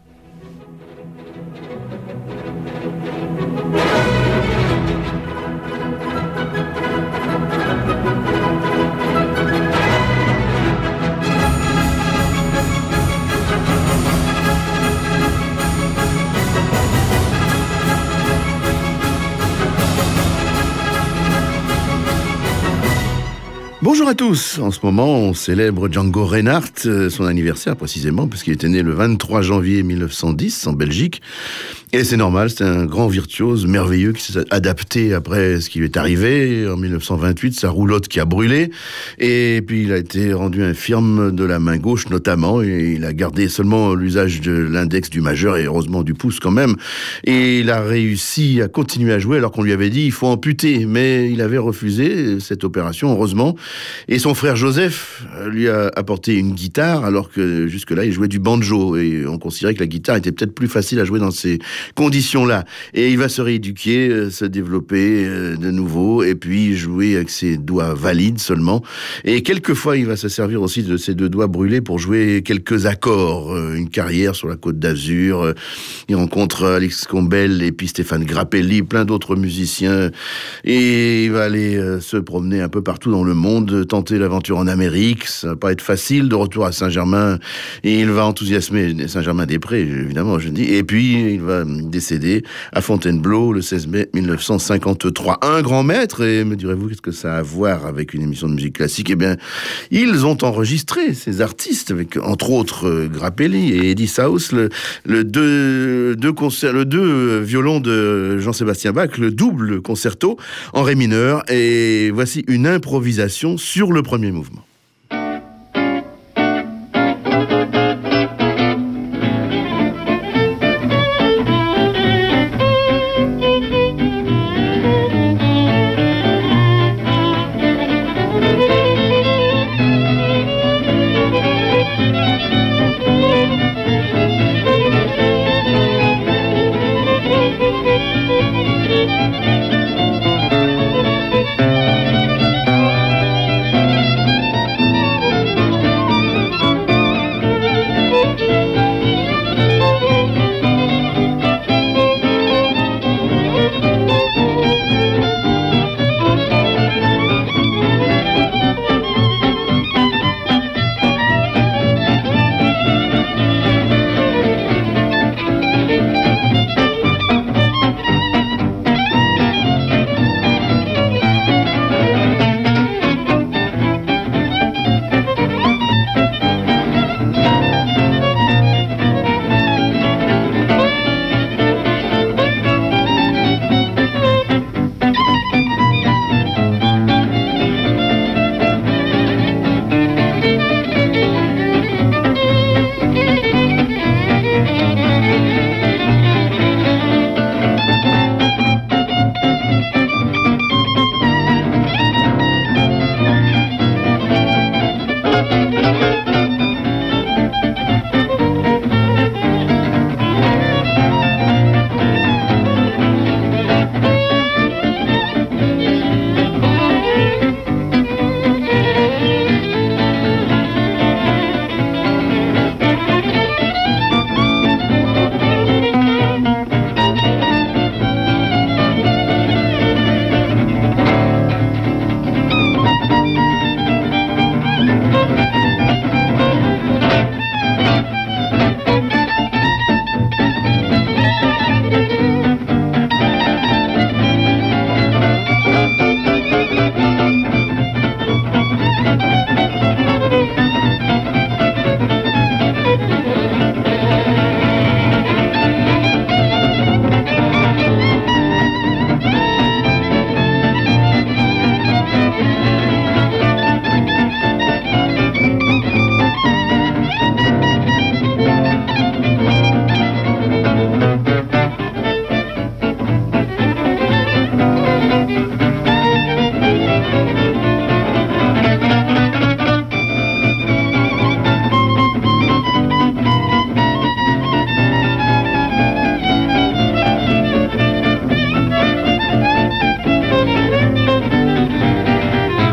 Bonjour à tous. En ce moment, on célèbre Django Reinhardt, son anniversaire précisément, puisqu'il était né le vingt-trois janvier mille neuf cent dix en Belgique. Et c'est normal, c'est un grand virtuose merveilleux qui s'est adapté après ce qui lui est arrivé. En mille neuf cent vingt-huit, sa roulotte qui a brûlé. Et puis il a été rendu infirme de la main gauche notamment. Et il a gardé seulement l'usage de l'index du majeur et heureusement du pouce quand même. Et il a réussi à continuer à jouer alors qu'on lui avait dit il faut amputer. Mais il avait refusé cette opération, heureusement. Et son frère Joseph lui a apporté une guitare alors que jusque-là il jouait du banjo. Et on considérait que la guitare était peut-être plus facile à jouer dans ces conditions-là. Et il va se rééduquer, euh, se développer euh, de nouveau, et puis jouer avec ses doigts valides seulement. Et quelquefois, il va se servir aussi de ses deux doigts brûlés pour jouer quelques accords. Euh, une carrière sur la Côte d'Azur. Euh, il rencontre Alex Combel et puis Stéphane Grappelli, plein d'autres musiciens. Et il va aller euh, se promener un peu partout dans le monde, tenter l'aventure en Amérique. Ça va pas être facile. De retour à Saint-Germain, et il va enthousiasmer Saint-Germain-des-Prés, évidemment, je dis. Et puis, il va décédé à Fontainebleau le seize mai mille neuf cent cinquante-trois. Un grand maître, et me direz-vous qu'est-ce que ça a à voir avec une émission de musique classique? Eh bien, ils ont enregistré ces artistes avec, entre autres, Grappelli et Eddie South, le, le deux, deux concerts, le deux violons de Jean-Sébastien Bach, le double concerto en ré mineur, et voici une improvisation sur le premier mouvement.